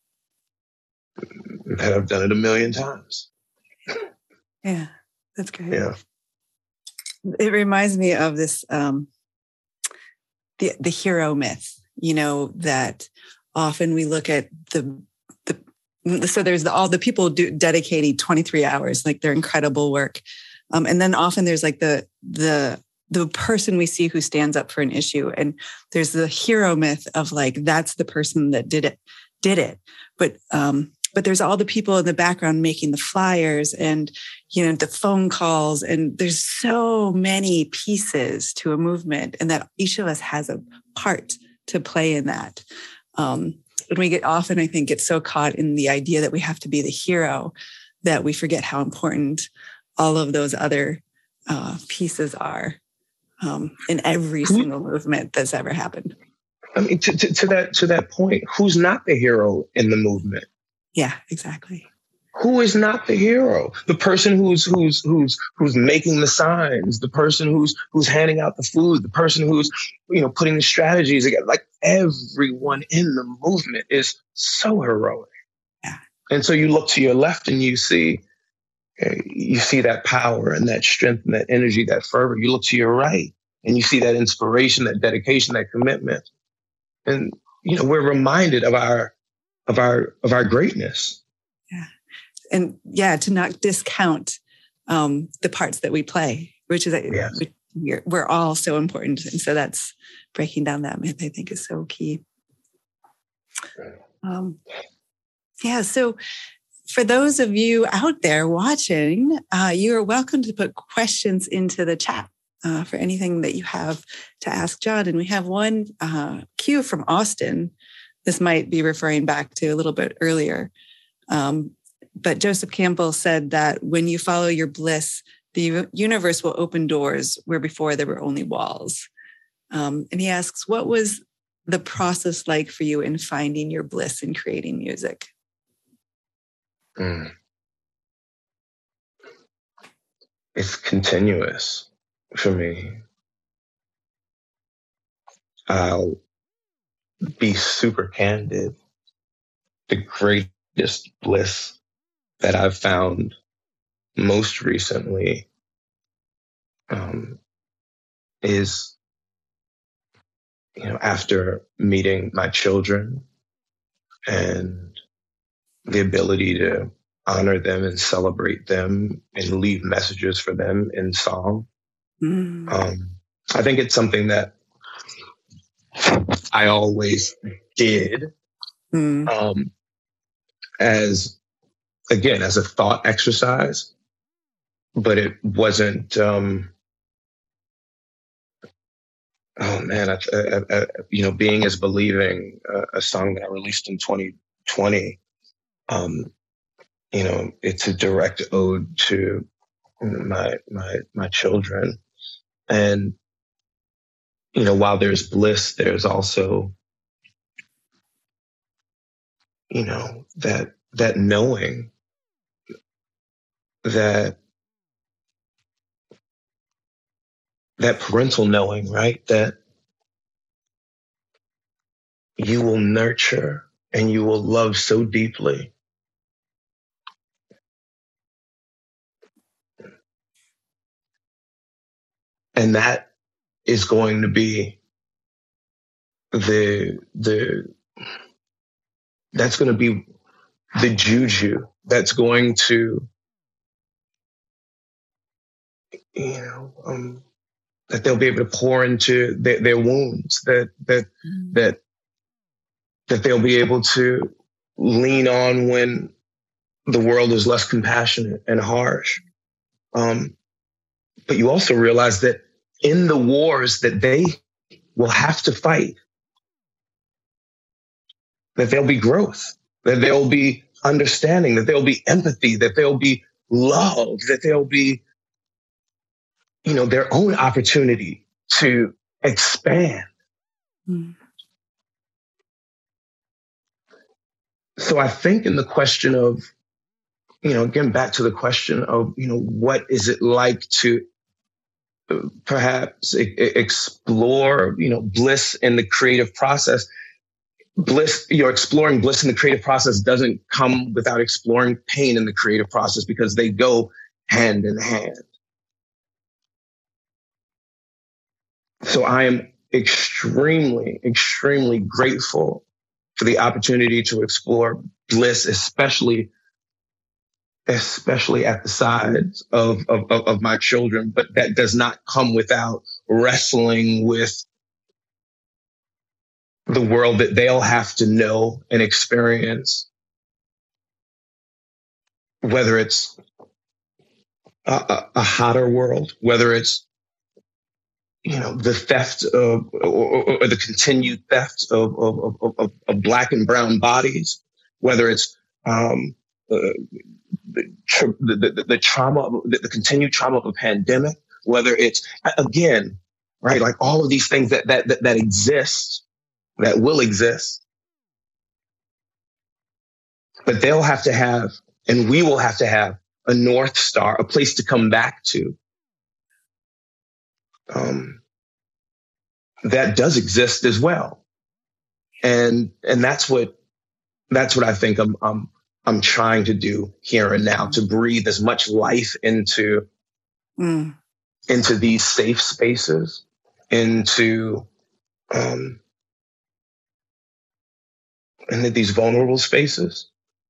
that I've done it a million times.
Yeah, that's great.
Yeah.
It reminds me of this, um, the the hero myth, you know, that often we look at the, the so there's the, all the people do dedicating twenty-three hours, like their incredible work. Um, and then often there's like the, the, the person we see who stands up for an issue. And there's the hero myth of like, that's the person that did it, did it. But, um, but there's all the people in the background making the flyers and, you know, the phone calls. And there's so many pieces to a movement, and that each of us has a part to play in that. Um, and we get often, I think, get so caught in the idea that we have to be the hero that we forget how important all of those other uh, pieces are um, in every single movement that's ever happened.
I mean, to, to, to that to that point, who's not the hero in the movement?
Yeah, exactly.
Who is not the hero? The person who's who's who's who's making the signs, the person who's who's handing out the food, the person who's, you know, putting the strategies together. Like, everyone in the movement is so heroic.
Yeah.
And so you look to your left and you see uh, you see that power and that strength and that energy, that fervor. You look to your right and you see that inspiration, that dedication, that commitment. And, you know, we're reminded of our of our of our greatness.
Yeah. And yeah, to not discount um, the parts that we play, which is that
yes.
we're, we're all so important. And so that's breaking down that myth, I think, is so key. Um, yeah. So for those of you out there watching, uh, you are welcome to put questions into the chat uh, for anything that you have to ask John. And we have one uh, cue from Austin. This might be referring back to a little bit earlier. Um, But Joseph Campbell said that when you follow your bliss, the universe will open doors where before there were only walls. Um, and he asks, what was the process like for you in finding your bliss in creating music?
Mm. It's continuous for me. I'll be super candid. The greatest bliss that I've found most recently um, is, you know, after meeting my children and the ability to honor them and celebrate them and leave messages for them in song. Mm. Um, I think it's something that I always did mm. um, as Again, as a thought exercise, but it wasn't, um, oh man, I, I, I, you know, Being is Believing, uh, a song that I released in twenty twenty, um, you know, it's a direct ode to my, my, my children. And, you know, while there's bliss, there's also, you know, that, that knowing that that parental knowing, right? That you will nurture and you will love so deeply. And that is going to be the, the, that's going to be the juju that's going to, you know, um, that they'll be able to pour into their, their wounds, that, that, mm. that, that they'll be able to lean on when the world is less compassionate and harsh. Um, but you also realize that in the wars that they will have to fight, that there'll be growth, that there'll be understanding, that there'll be empathy, that there'll be love, that there'll be, you know, their own opportunity to expand. Mm. So I think in the question of, you know, again, back to the question of, you know, what is it like to perhaps e- explore, you know, bliss in the creative process? Bliss, you're exploring bliss in the creative process doesn't come without exploring pain in the creative process, because they go hand in hand. So I am extremely, extremely grateful for the opportunity to explore bliss, especially, especially at the sides of, of, of my children. But that does not come without wrestling with the world that they'll have to know and experience, whether it's a, a, a hotter world, whether it's, you know, the theft of, or, or the continued theft of, of, of, of black and brown bodies, whether it's um, uh, the, the, the, the trauma, the, the continued trauma of a pandemic, whether it's, again, right, like all of these things that that that, that exist that will exist. But they'll have to have, and we will have to have, a North Star, a place to come back to. Um, that does exist as well. And, and that's what, that's what I think I'm, I'm, I'm trying to do here and now, to breathe as much life into, mm. into these safe spaces, into, um, into these vulnerable spaces,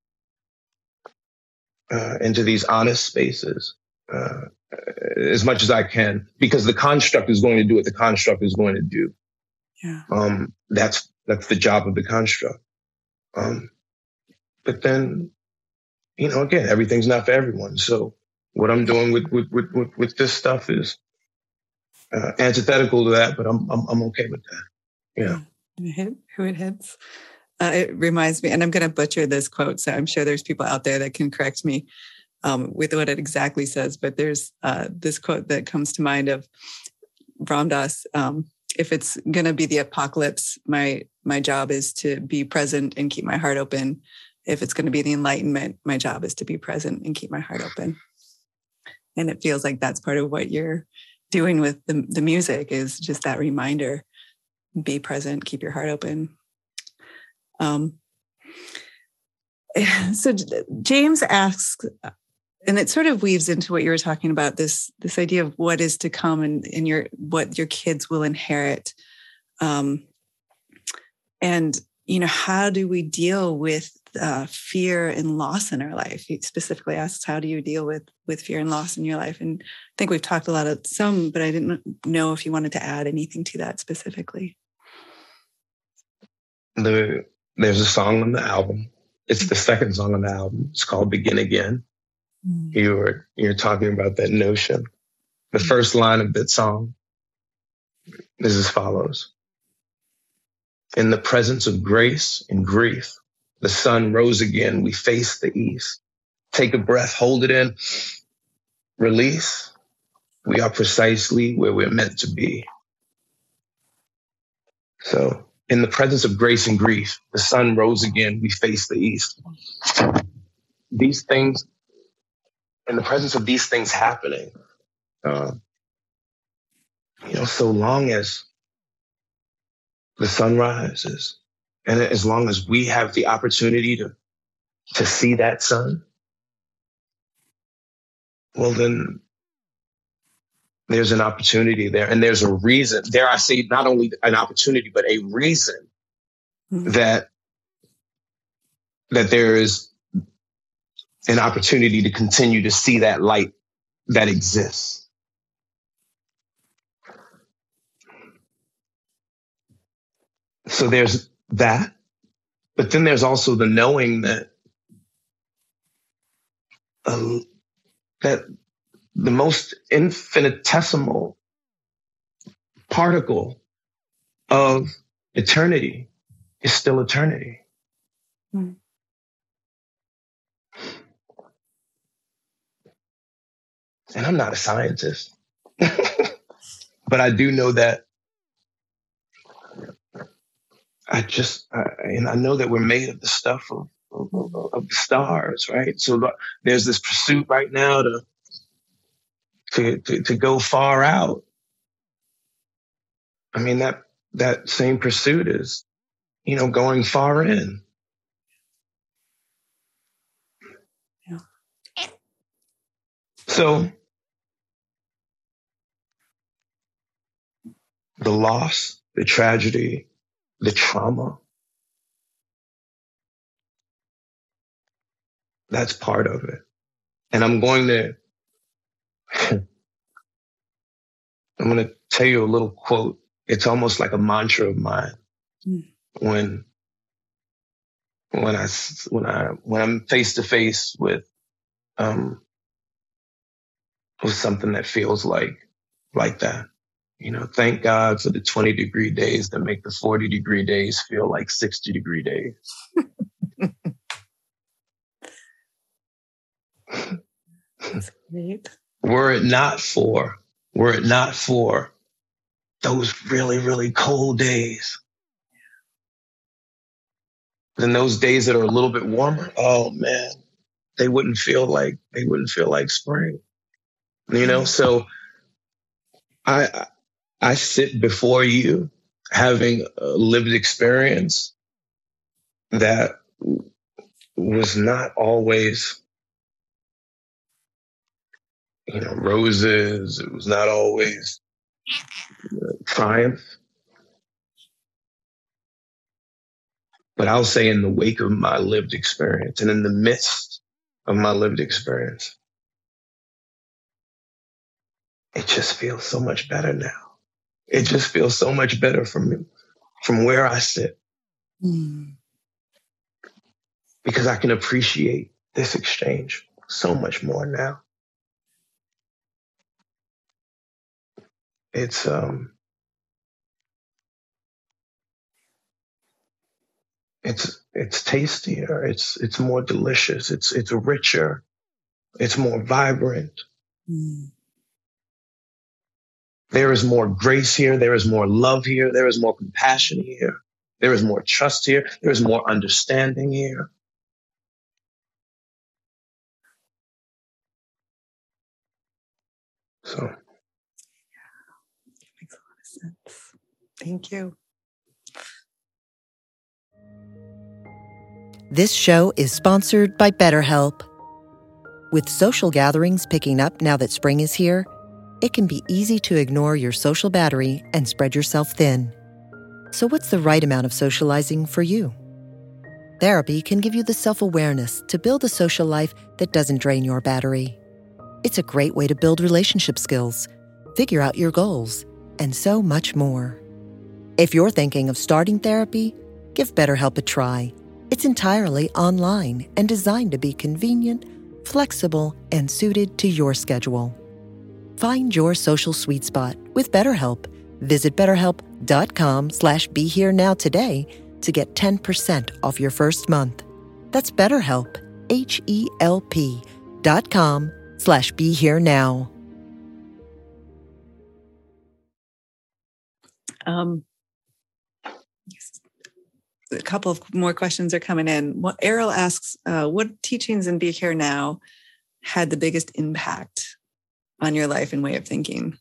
uh, into these honest spaces, uh, as much as I can, because the construct is going to do what the construct is going to do. Yeah. Um, that's, that's the job of the construct. Um, but then, you know, again, everything's not for everyone. So what I'm doing with, with, with, with, with this stuff is, uh, antithetical to that, but I'm, I'm, I'm okay with that. Yeah.
Hit who it hits. Uh, it reminds me, and I'm going to butcher this quote, so I'm sure there's people out there that can correct me um, with what it exactly says. But there's uh, this quote that comes to mind of Ram Dass. Um, if it's going to be the apocalypse, my my job is to be present and keep my heart open. If it's going to be the enlightenment, my job is to be present and keep my heart open. And it feels like that's part of what you're doing with the, the music, is just that reminder: be present, keep your heart open. Um, so James asks, and it sort of weaves into what you were talking about, this, this idea of what is to come and, and your, what your kids will inherit. Um, and, you know, how do we deal with uh, fear and loss in our life? He specifically asks, how do you deal with, with fear and loss in your life? And I think we've talked a lot of some, but I didn't know if you wanted to add anything to that specifically.
The There's a song on the album. It's the second song on the album. It's called Begin Again. Mm. You were, you're talking about that notion. The mm. first line of that song is as follows. In the presence of grace and grief, the sun rose again. We face the east. Take a breath, hold it in, release. We are precisely where we're meant to be. So, in the presence of grace and grief, the sun rose again, we face the east. These things, in the presence of these things happening, uh, you know, so long as the sun rises, and as long as we have the opportunity to, to see that sun, well, then there's an opportunity there, and there's a reason. Dare I say, not only an opportunity, but a reason mm-hmm. that that there is an opportunity to continue to see that light that exists. So there's that, but then there's also the knowing that uh, that. the most infinitesimal particle of eternity is still eternity. Mm. And I'm not a scientist, but I do know that I just, I, and I know that we're made of the stuff of, of, of the stars, right? So there's this pursuit right now to To, to, to go far out. I mean, that, that same pursuit is, you know, going far in. Yeah. So the loss, the tragedy, the trauma, that's part of it. And I'm going to I'm going to tell you a little quote. It's almost like a mantra of mine. Mm. When, when I, when I, when I'm face to face with, um, with something that feels like, like that, you know, thank God for the twenty degree days that make the forty degree days feel like sixty degree days.
That's great.
Were it not for, were it not for those really, really cold days, then those days that are a little bit warmer, oh man, they wouldn't feel like they wouldn't feel like spring. You know, so I I sit before you having a lived experience that was not always, you know, roses. It was not always triumph. But I'll say in the wake of my lived experience and in the midst of my lived experience, it just feels so much better now. It just feels so much better from me, from where I sit. Mm. Because I can appreciate this exchange so much more now. It's, um, It's it's tastier. It's it's more delicious. It's it's richer. It's more vibrant. Mm. There is more grace here. There is more love here. There is more compassion here. There is more trust here. There is more understanding here. So,
yeah, it makes a lot of sense. Thank you.
This show is sponsored by BetterHelp. With social gatherings picking up now that spring is here, it can be easy to ignore your social battery and spread yourself thin. So what's the right amount of socializing for you? Therapy can give you the self-awareness to build a social life that doesn't drain your battery. It's a great way to build relationship skills, figure out your goals, and so much more. If you're thinking of starting therapy, give BetterHelp a try. It's entirely online and designed to be convenient, flexible, and suited to your schedule. Find your social sweet spot with BetterHelp. Visit betterhelp.com slash be here now today to get ten percent off your first month. That's BetterHelp, H-E-L-P dot com slash be here now.
Um. A couple of more questions are coming in. What Errol asks, uh, what teachings in Be Here Now had the biggest impact on your life and way of thinking?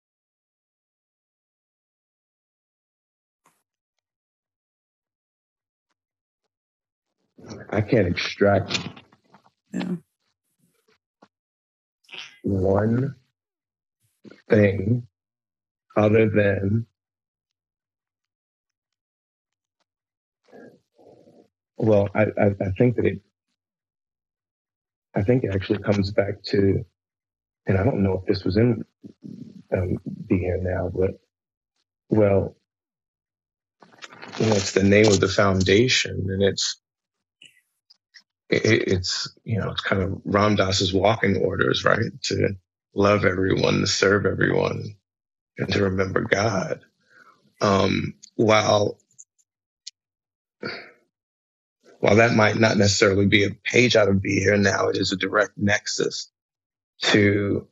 I can't extract yeah. one thing other than Well, I, I, I think that it, I think it actually comes back to, and I don't know if this was in um, Be Here Now, but, well, you know, it's the name of the foundation, and it's, it, it's, you know, it's kind of Ram Dass's walking orders, right? To love everyone, to serve everyone, and to remember God. Um, while While that might not necessarily be a page out of Be Here Now, it is a direct nexus to,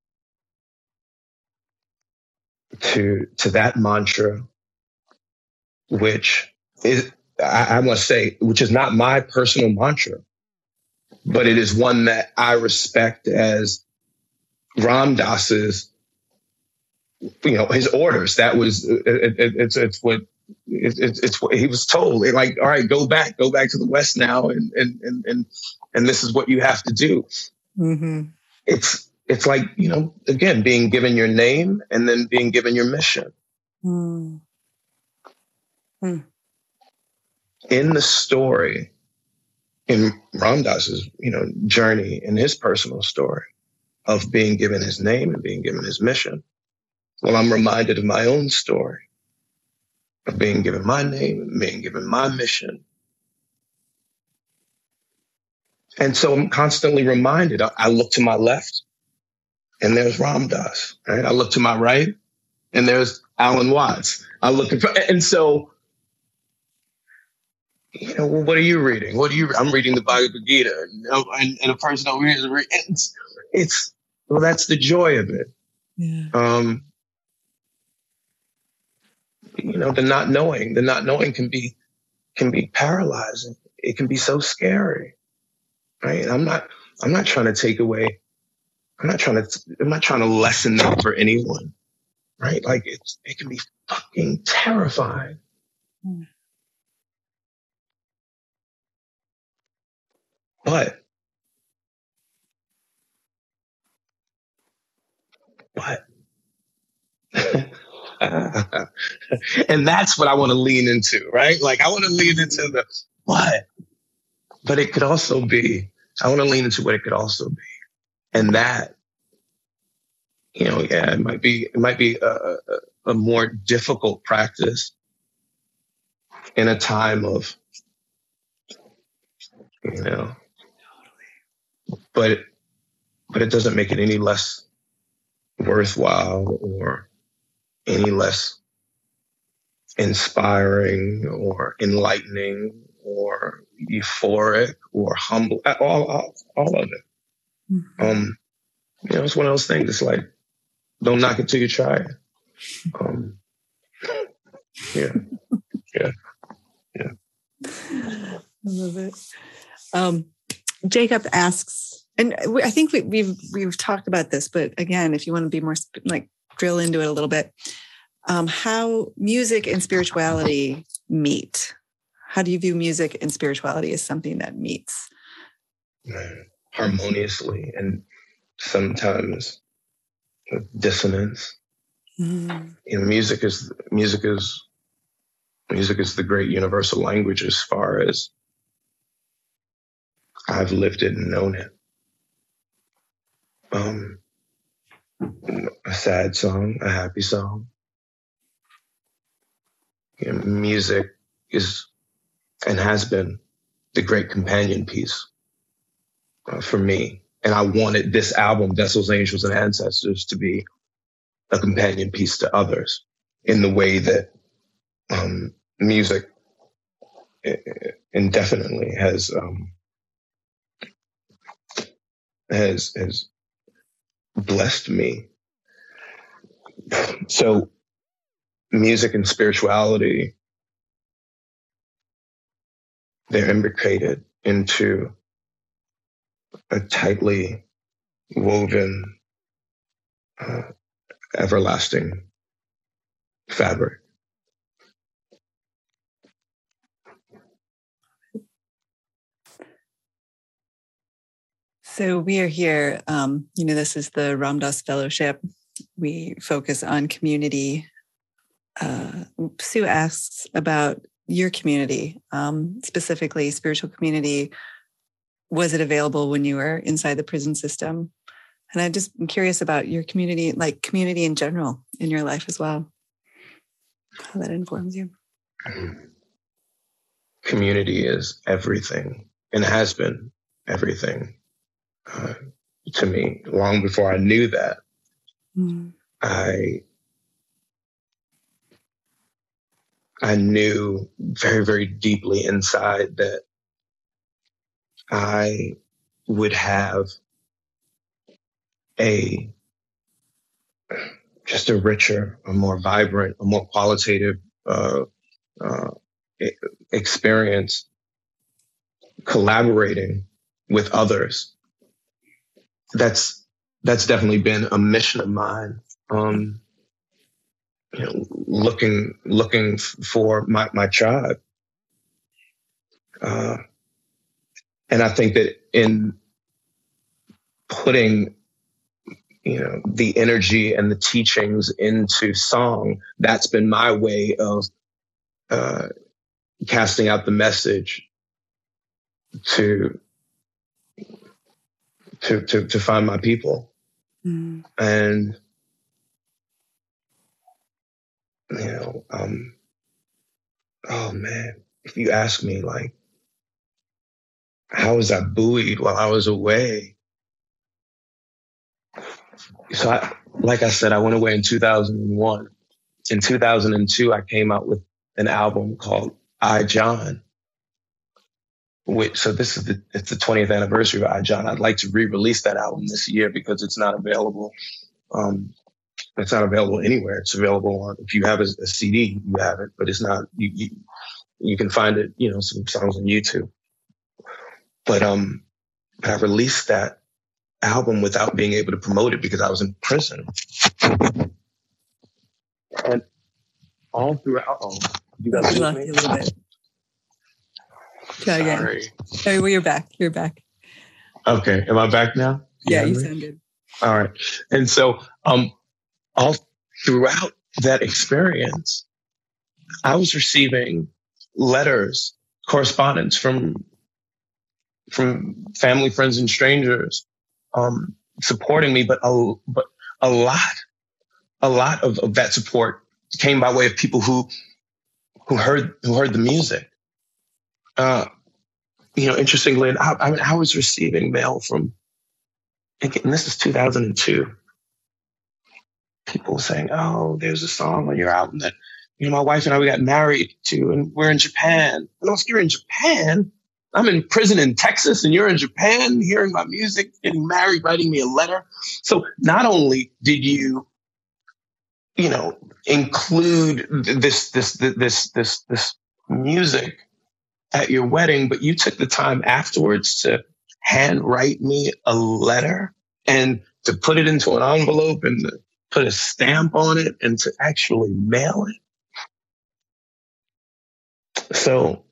to, to that mantra, which is, I, I must say, which is not my personal mantra, but it is one that I respect as Ram Dass's, you know, his orders. That was, it, it, it's, it's what, It's, it's, it's what he was told. Like, all right, go back, go back to the West now, and and and and, and this is what you have to do. Mm-hmm. It's it's like, you know, again, being given your name and then being given your mission. Mm. Mm. In the story, in Ram Dass's, you know, journey, in his personal story of being given his name and being given his mission, well, I'm reminded of my own story of being given my name, being given my mission. And so I'm constantly reminded. I, I look to my left, and there's Ram Dass, right? I look to my right, and there's Alan Watts. I look at, and so, you know, well, what are you reading? What are you? I'm reading the Bhagavad Gita, and, and, and a person over here is reading. It's, it's well, that's the joy of it. Yeah. Um, You know, the not knowing, the not knowing can be can be paralyzing. It can be so scary, right? I'm not, I'm not trying to take away, I'm not trying to, I'm not trying to lessen that for anyone, right? Like it's, it can be fucking terrifying. Mm. But, but, and that's what I want to lean into, right? Like I want to lean into the what, but it could also be, I want to lean into what it could also be. And that, you know, yeah, it might be, it might be a, a, a more difficult practice in a time of, you know, but, but it doesn't make it any less worthwhile or any less inspiring or enlightening or euphoric or humble, all, all, all of it. Mm-hmm. Um, you know, it's one of those things. It's like, don't knock it till you try it. Um, yeah, yeah, yeah.
I love it. Um, Jacob asks, and I think we, we've we've talked about this, but again, if you want to be more like drill into it a little bit, um, how music and spirituality meet. How do you view music and spirituality as something that meets?
Harmoniously and sometimes dissonance. Mm. You know, music is music is music is the great universal language as far as I've lived it and known it. Um, a sad song, a happy song. You know, music is and has been the great companion piece uh, for me. And I wanted this album, Vessels, Angels, and Ancestors, to be a companion piece to others in the way that um, music indefinitely has um, has has blessed me. So music and spirituality, they're imbricated into a tightly woven, uh, everlasting fabric.
So we are here, um, you know, this is the Ram Dass Fellowship. We focus on community. Uh, Sue asks about your community, um, specifically spiritual community. Was it available when you were inside the prison system? And I just am curious about your community, like community in general in your life as well, how that informs you.
Community is everything and has been everything uh, to me long before I knew that. Mm. I I knew very, very deeply inside that I would have a just a richer, a more vibrant, a more qualitative uh, uh, experience collaborating with others. That's that's definitely been a mission of mine. Um, you know, looking looking for my my tribe. Uh, And I think that in putting, you know, the energy and the teachings into song, that's been my way of uh, casting out the message to to to, to find my people. Mm. And you know, um, oh man, if you ask me, like, how was I buoyed while I was away? So, I, like I said, I went away in two thousand one. In two thousand two, I came out with an album called I, John. Which, so this is the, it's the twentieth anniversary of I, John. I'd like to re-release that album this year because it's not available. Um, it's not available anywhere. It's available on, if you have a, a C D, you have it, but it's not, you, you, you can find it, you know, some songs on YouTube. But um, I released that album without being able to promote it because I was in prison. And all throughout, oh, you guys
lost me a little bit. Try again.
Sorry.
Sorry, well, you're back. You're back.
Okay, am I back now?
Yeah, you sound good.
All right. And so um, all throughout that experience, I was receiving letters, correspondence from from family, friends, and strangers um, supporting me. But a, but a lot, a lot of, of that support came by way of people who who heard who heard the music. Uh, you know, interestingly, I, I, mean, I was receiving mail from, and this is two thousand two. People saying, "Oh, there's a song on your album that, you know, my wife and I, we got married to, and we're in Japan." And I was, "You're in Japan? I'm in prison in Texas, and you're in Japan, hearing my music, getting married, writing me a letter." So not only did you, you know, include this, this, this, this, this music at your wedding, but you took the time afterwards to handwrite me a letter and to put it into an envelope and to put a stamp on it and to actually mail it. So,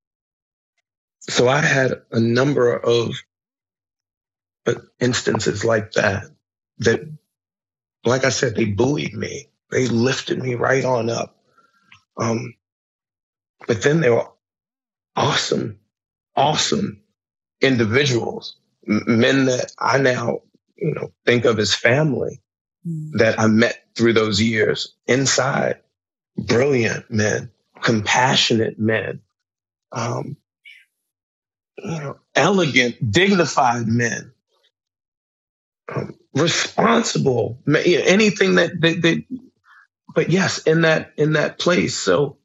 so I had a number of instances like that, that, like I said, they buoyed me. They lifted me right on up. Um, but then they were awesome, awesome individuals, men that I now, you know, think of as family, mm. that I met through those years inside. Brilliant men, compassionate men, um, you know, elegant, dignified men, um, responsible, you know, anything that they, they, but yes, in that, in that place. So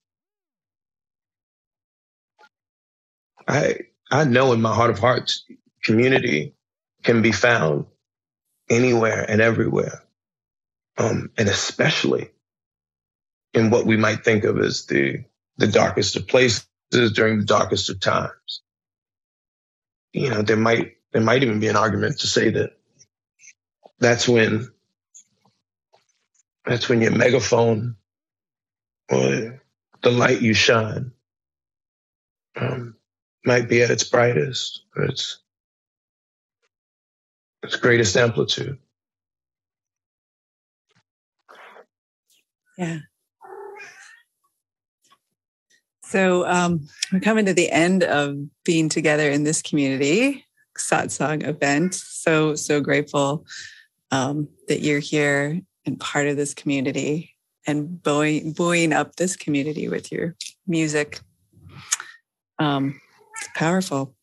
I, I know in my heart of hearts, community can be found anywhere and everywhere. Um, and especially in what we might think of as the, the darkest of places during the darkest of times. You know, there might, there might even be an argument to say that that's when, that's when your megaphone or the light you shine, um, might be at its brightest, or its, its greatest amplitude.
Yeah. So um, we're coming to the end of being together in this community, Satsang event. So, so grateful um, that you're here and part of this community and buoying, buoying up this community with your music. Um, it's powerful.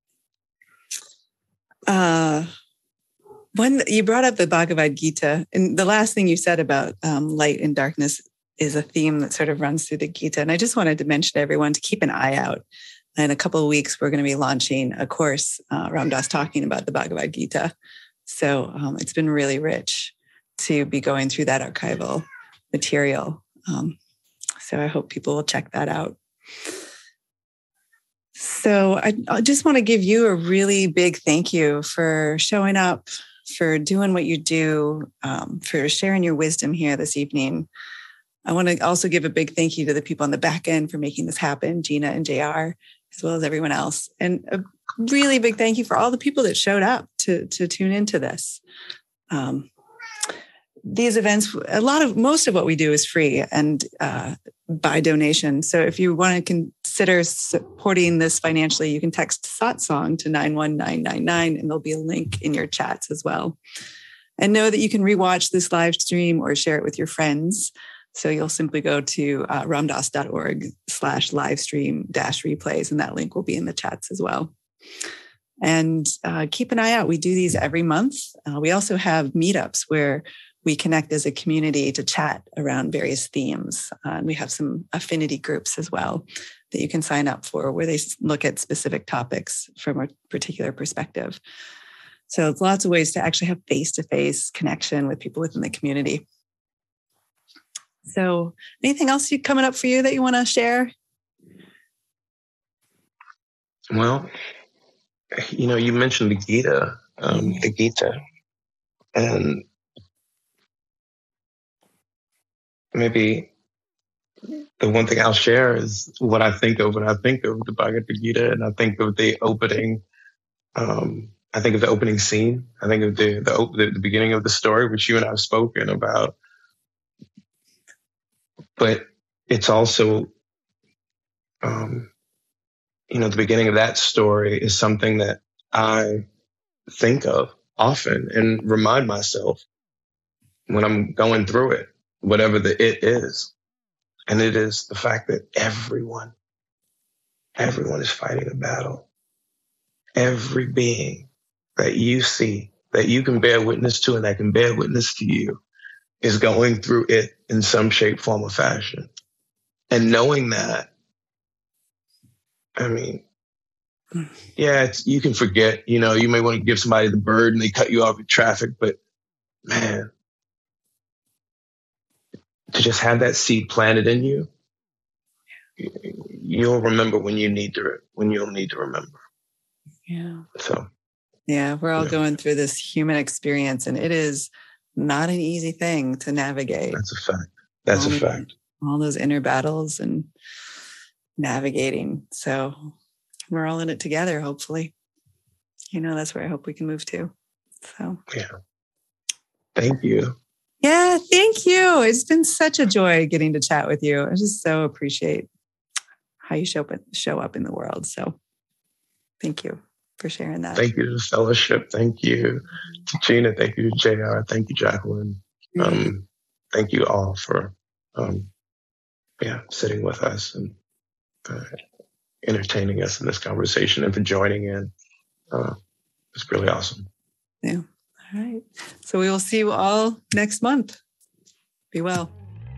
Uh, One, you brought up the Bhagavad Gita, and the last thing you said about um, light and darkness is a theme that sort of runs through the Gita. And I just wanted to mention to everyone to keep an eye out. In a couple of weeks, we're going to be launching a course, uh, Ram Dass talking about the Bhagavad Gita. So um, it's been really rich to be going through that archival material. Um, so I hope people will check that out. So I, I just want to give you a really big thank you for showing up, for doing what you do, um, for sharing your wisdom here this evening. I want to also give a big thank you to the people on the back end for making this happen, Gina and J R, as well as everyone else. And a really big thank you for all the people that showed up to, to tune into this. Um, these events, a lot of, most of what we do is free and uh, by donation. So if you want to consider supporting this financially, you can text Satsang to nine one nine nine nine, and there'll be a link in your chats as well. And know that you can rewatch this live stream or share it with your friends. So you'll simply go to uh, ramdass.org slash live stream dash replays, and that link will be in the chats as well. And uh, keep an eye out. We do these every month. Uh, we also have meetups where we connect as a community to chat around various themes. Uh, and we have some affinity groups as well that you can sign up for, where they look at specific topics from a particular perspective. So it's lots of ways to actually have face-to-face connection with people within the community. So anything else coming up for you that you want to share?
Well, you know, you mentioned the Gita, um, the Gita, and maybe the one thing I'll share is what I think of when I think of the Bhagavad Gita, and I think of the opening. Um, I think of the opening scene. I think of the, the the beginning of the story, which you and I have spoken about. But it's also, um, you know, the beginning of that story is something that I think of often and remind myself when I'm going through it, whatever the it is. And it is the fact that everyone, everyone is fighting a battle. Every being that you see, that you can bear witness to and that can bear witness to you is going through it in some shape, form, or fashion. And knowing that, I mean, yeah, it's, you can forget, you know, you may want to give somebody the bird and they cut you off in traffic, but man, to just have that seed planted in you, you'll remember when you need to, when you'll need to remember.
Yeah.
So,
yeah, we're all
yeah.
going through this human experience, and it is not an easy thing to navigate.
That's a fact. That's
all
a fact.
All those inner battles and navigating. So we're all in it together, hopefully. You know, that's where I hope we can move to. So,
yeah. Thank you.
Yeah, thank you. It's been such a joy getting to chat with you. I just so appreciate how you show up, show up in the world. So thank you for sharing that.
Thank you to the fellowship. Thank you to Gina. Thank you to J R. Thank you, Jacqueline. Um, mm-hmm. Thank you all for um, yeah, sitting with us and uh, entertaining us in this conversation and for joining in. Uh, it's really awesome.
Yeah. All right. So we will see you all next month. Be well.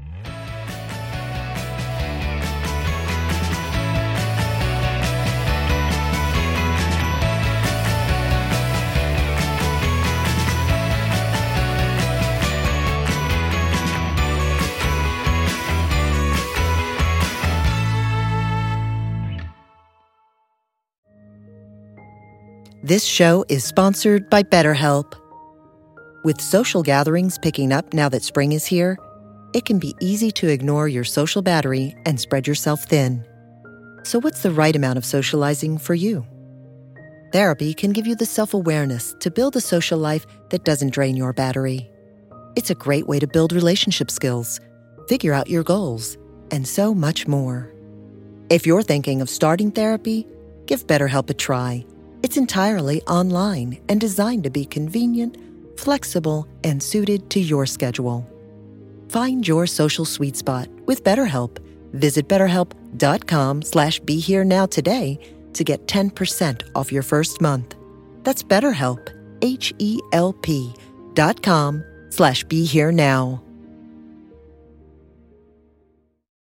This show is sponsored by BetterHelp. With social gatherings picking up now that spring is here, it can be easy to ignore your social battery and spread yourself thin. So what's the right amount of socializing for you? Therapy can give you the self-awareness to build a social life that doesn't drain your battery. It's a great way to build relationship skills, figure out your goals, and so much more. If you're thinking of starting therapy, give BetterHelp a try. It's entirely online and designed to be convenient, flexible, and suited to your schedule. Find your social sweet spot with BetterHelp. Visit betterhelp.com slash be here now today to get ten percent off your first month. That's BetterHelp, H E L P dot com slash be here now.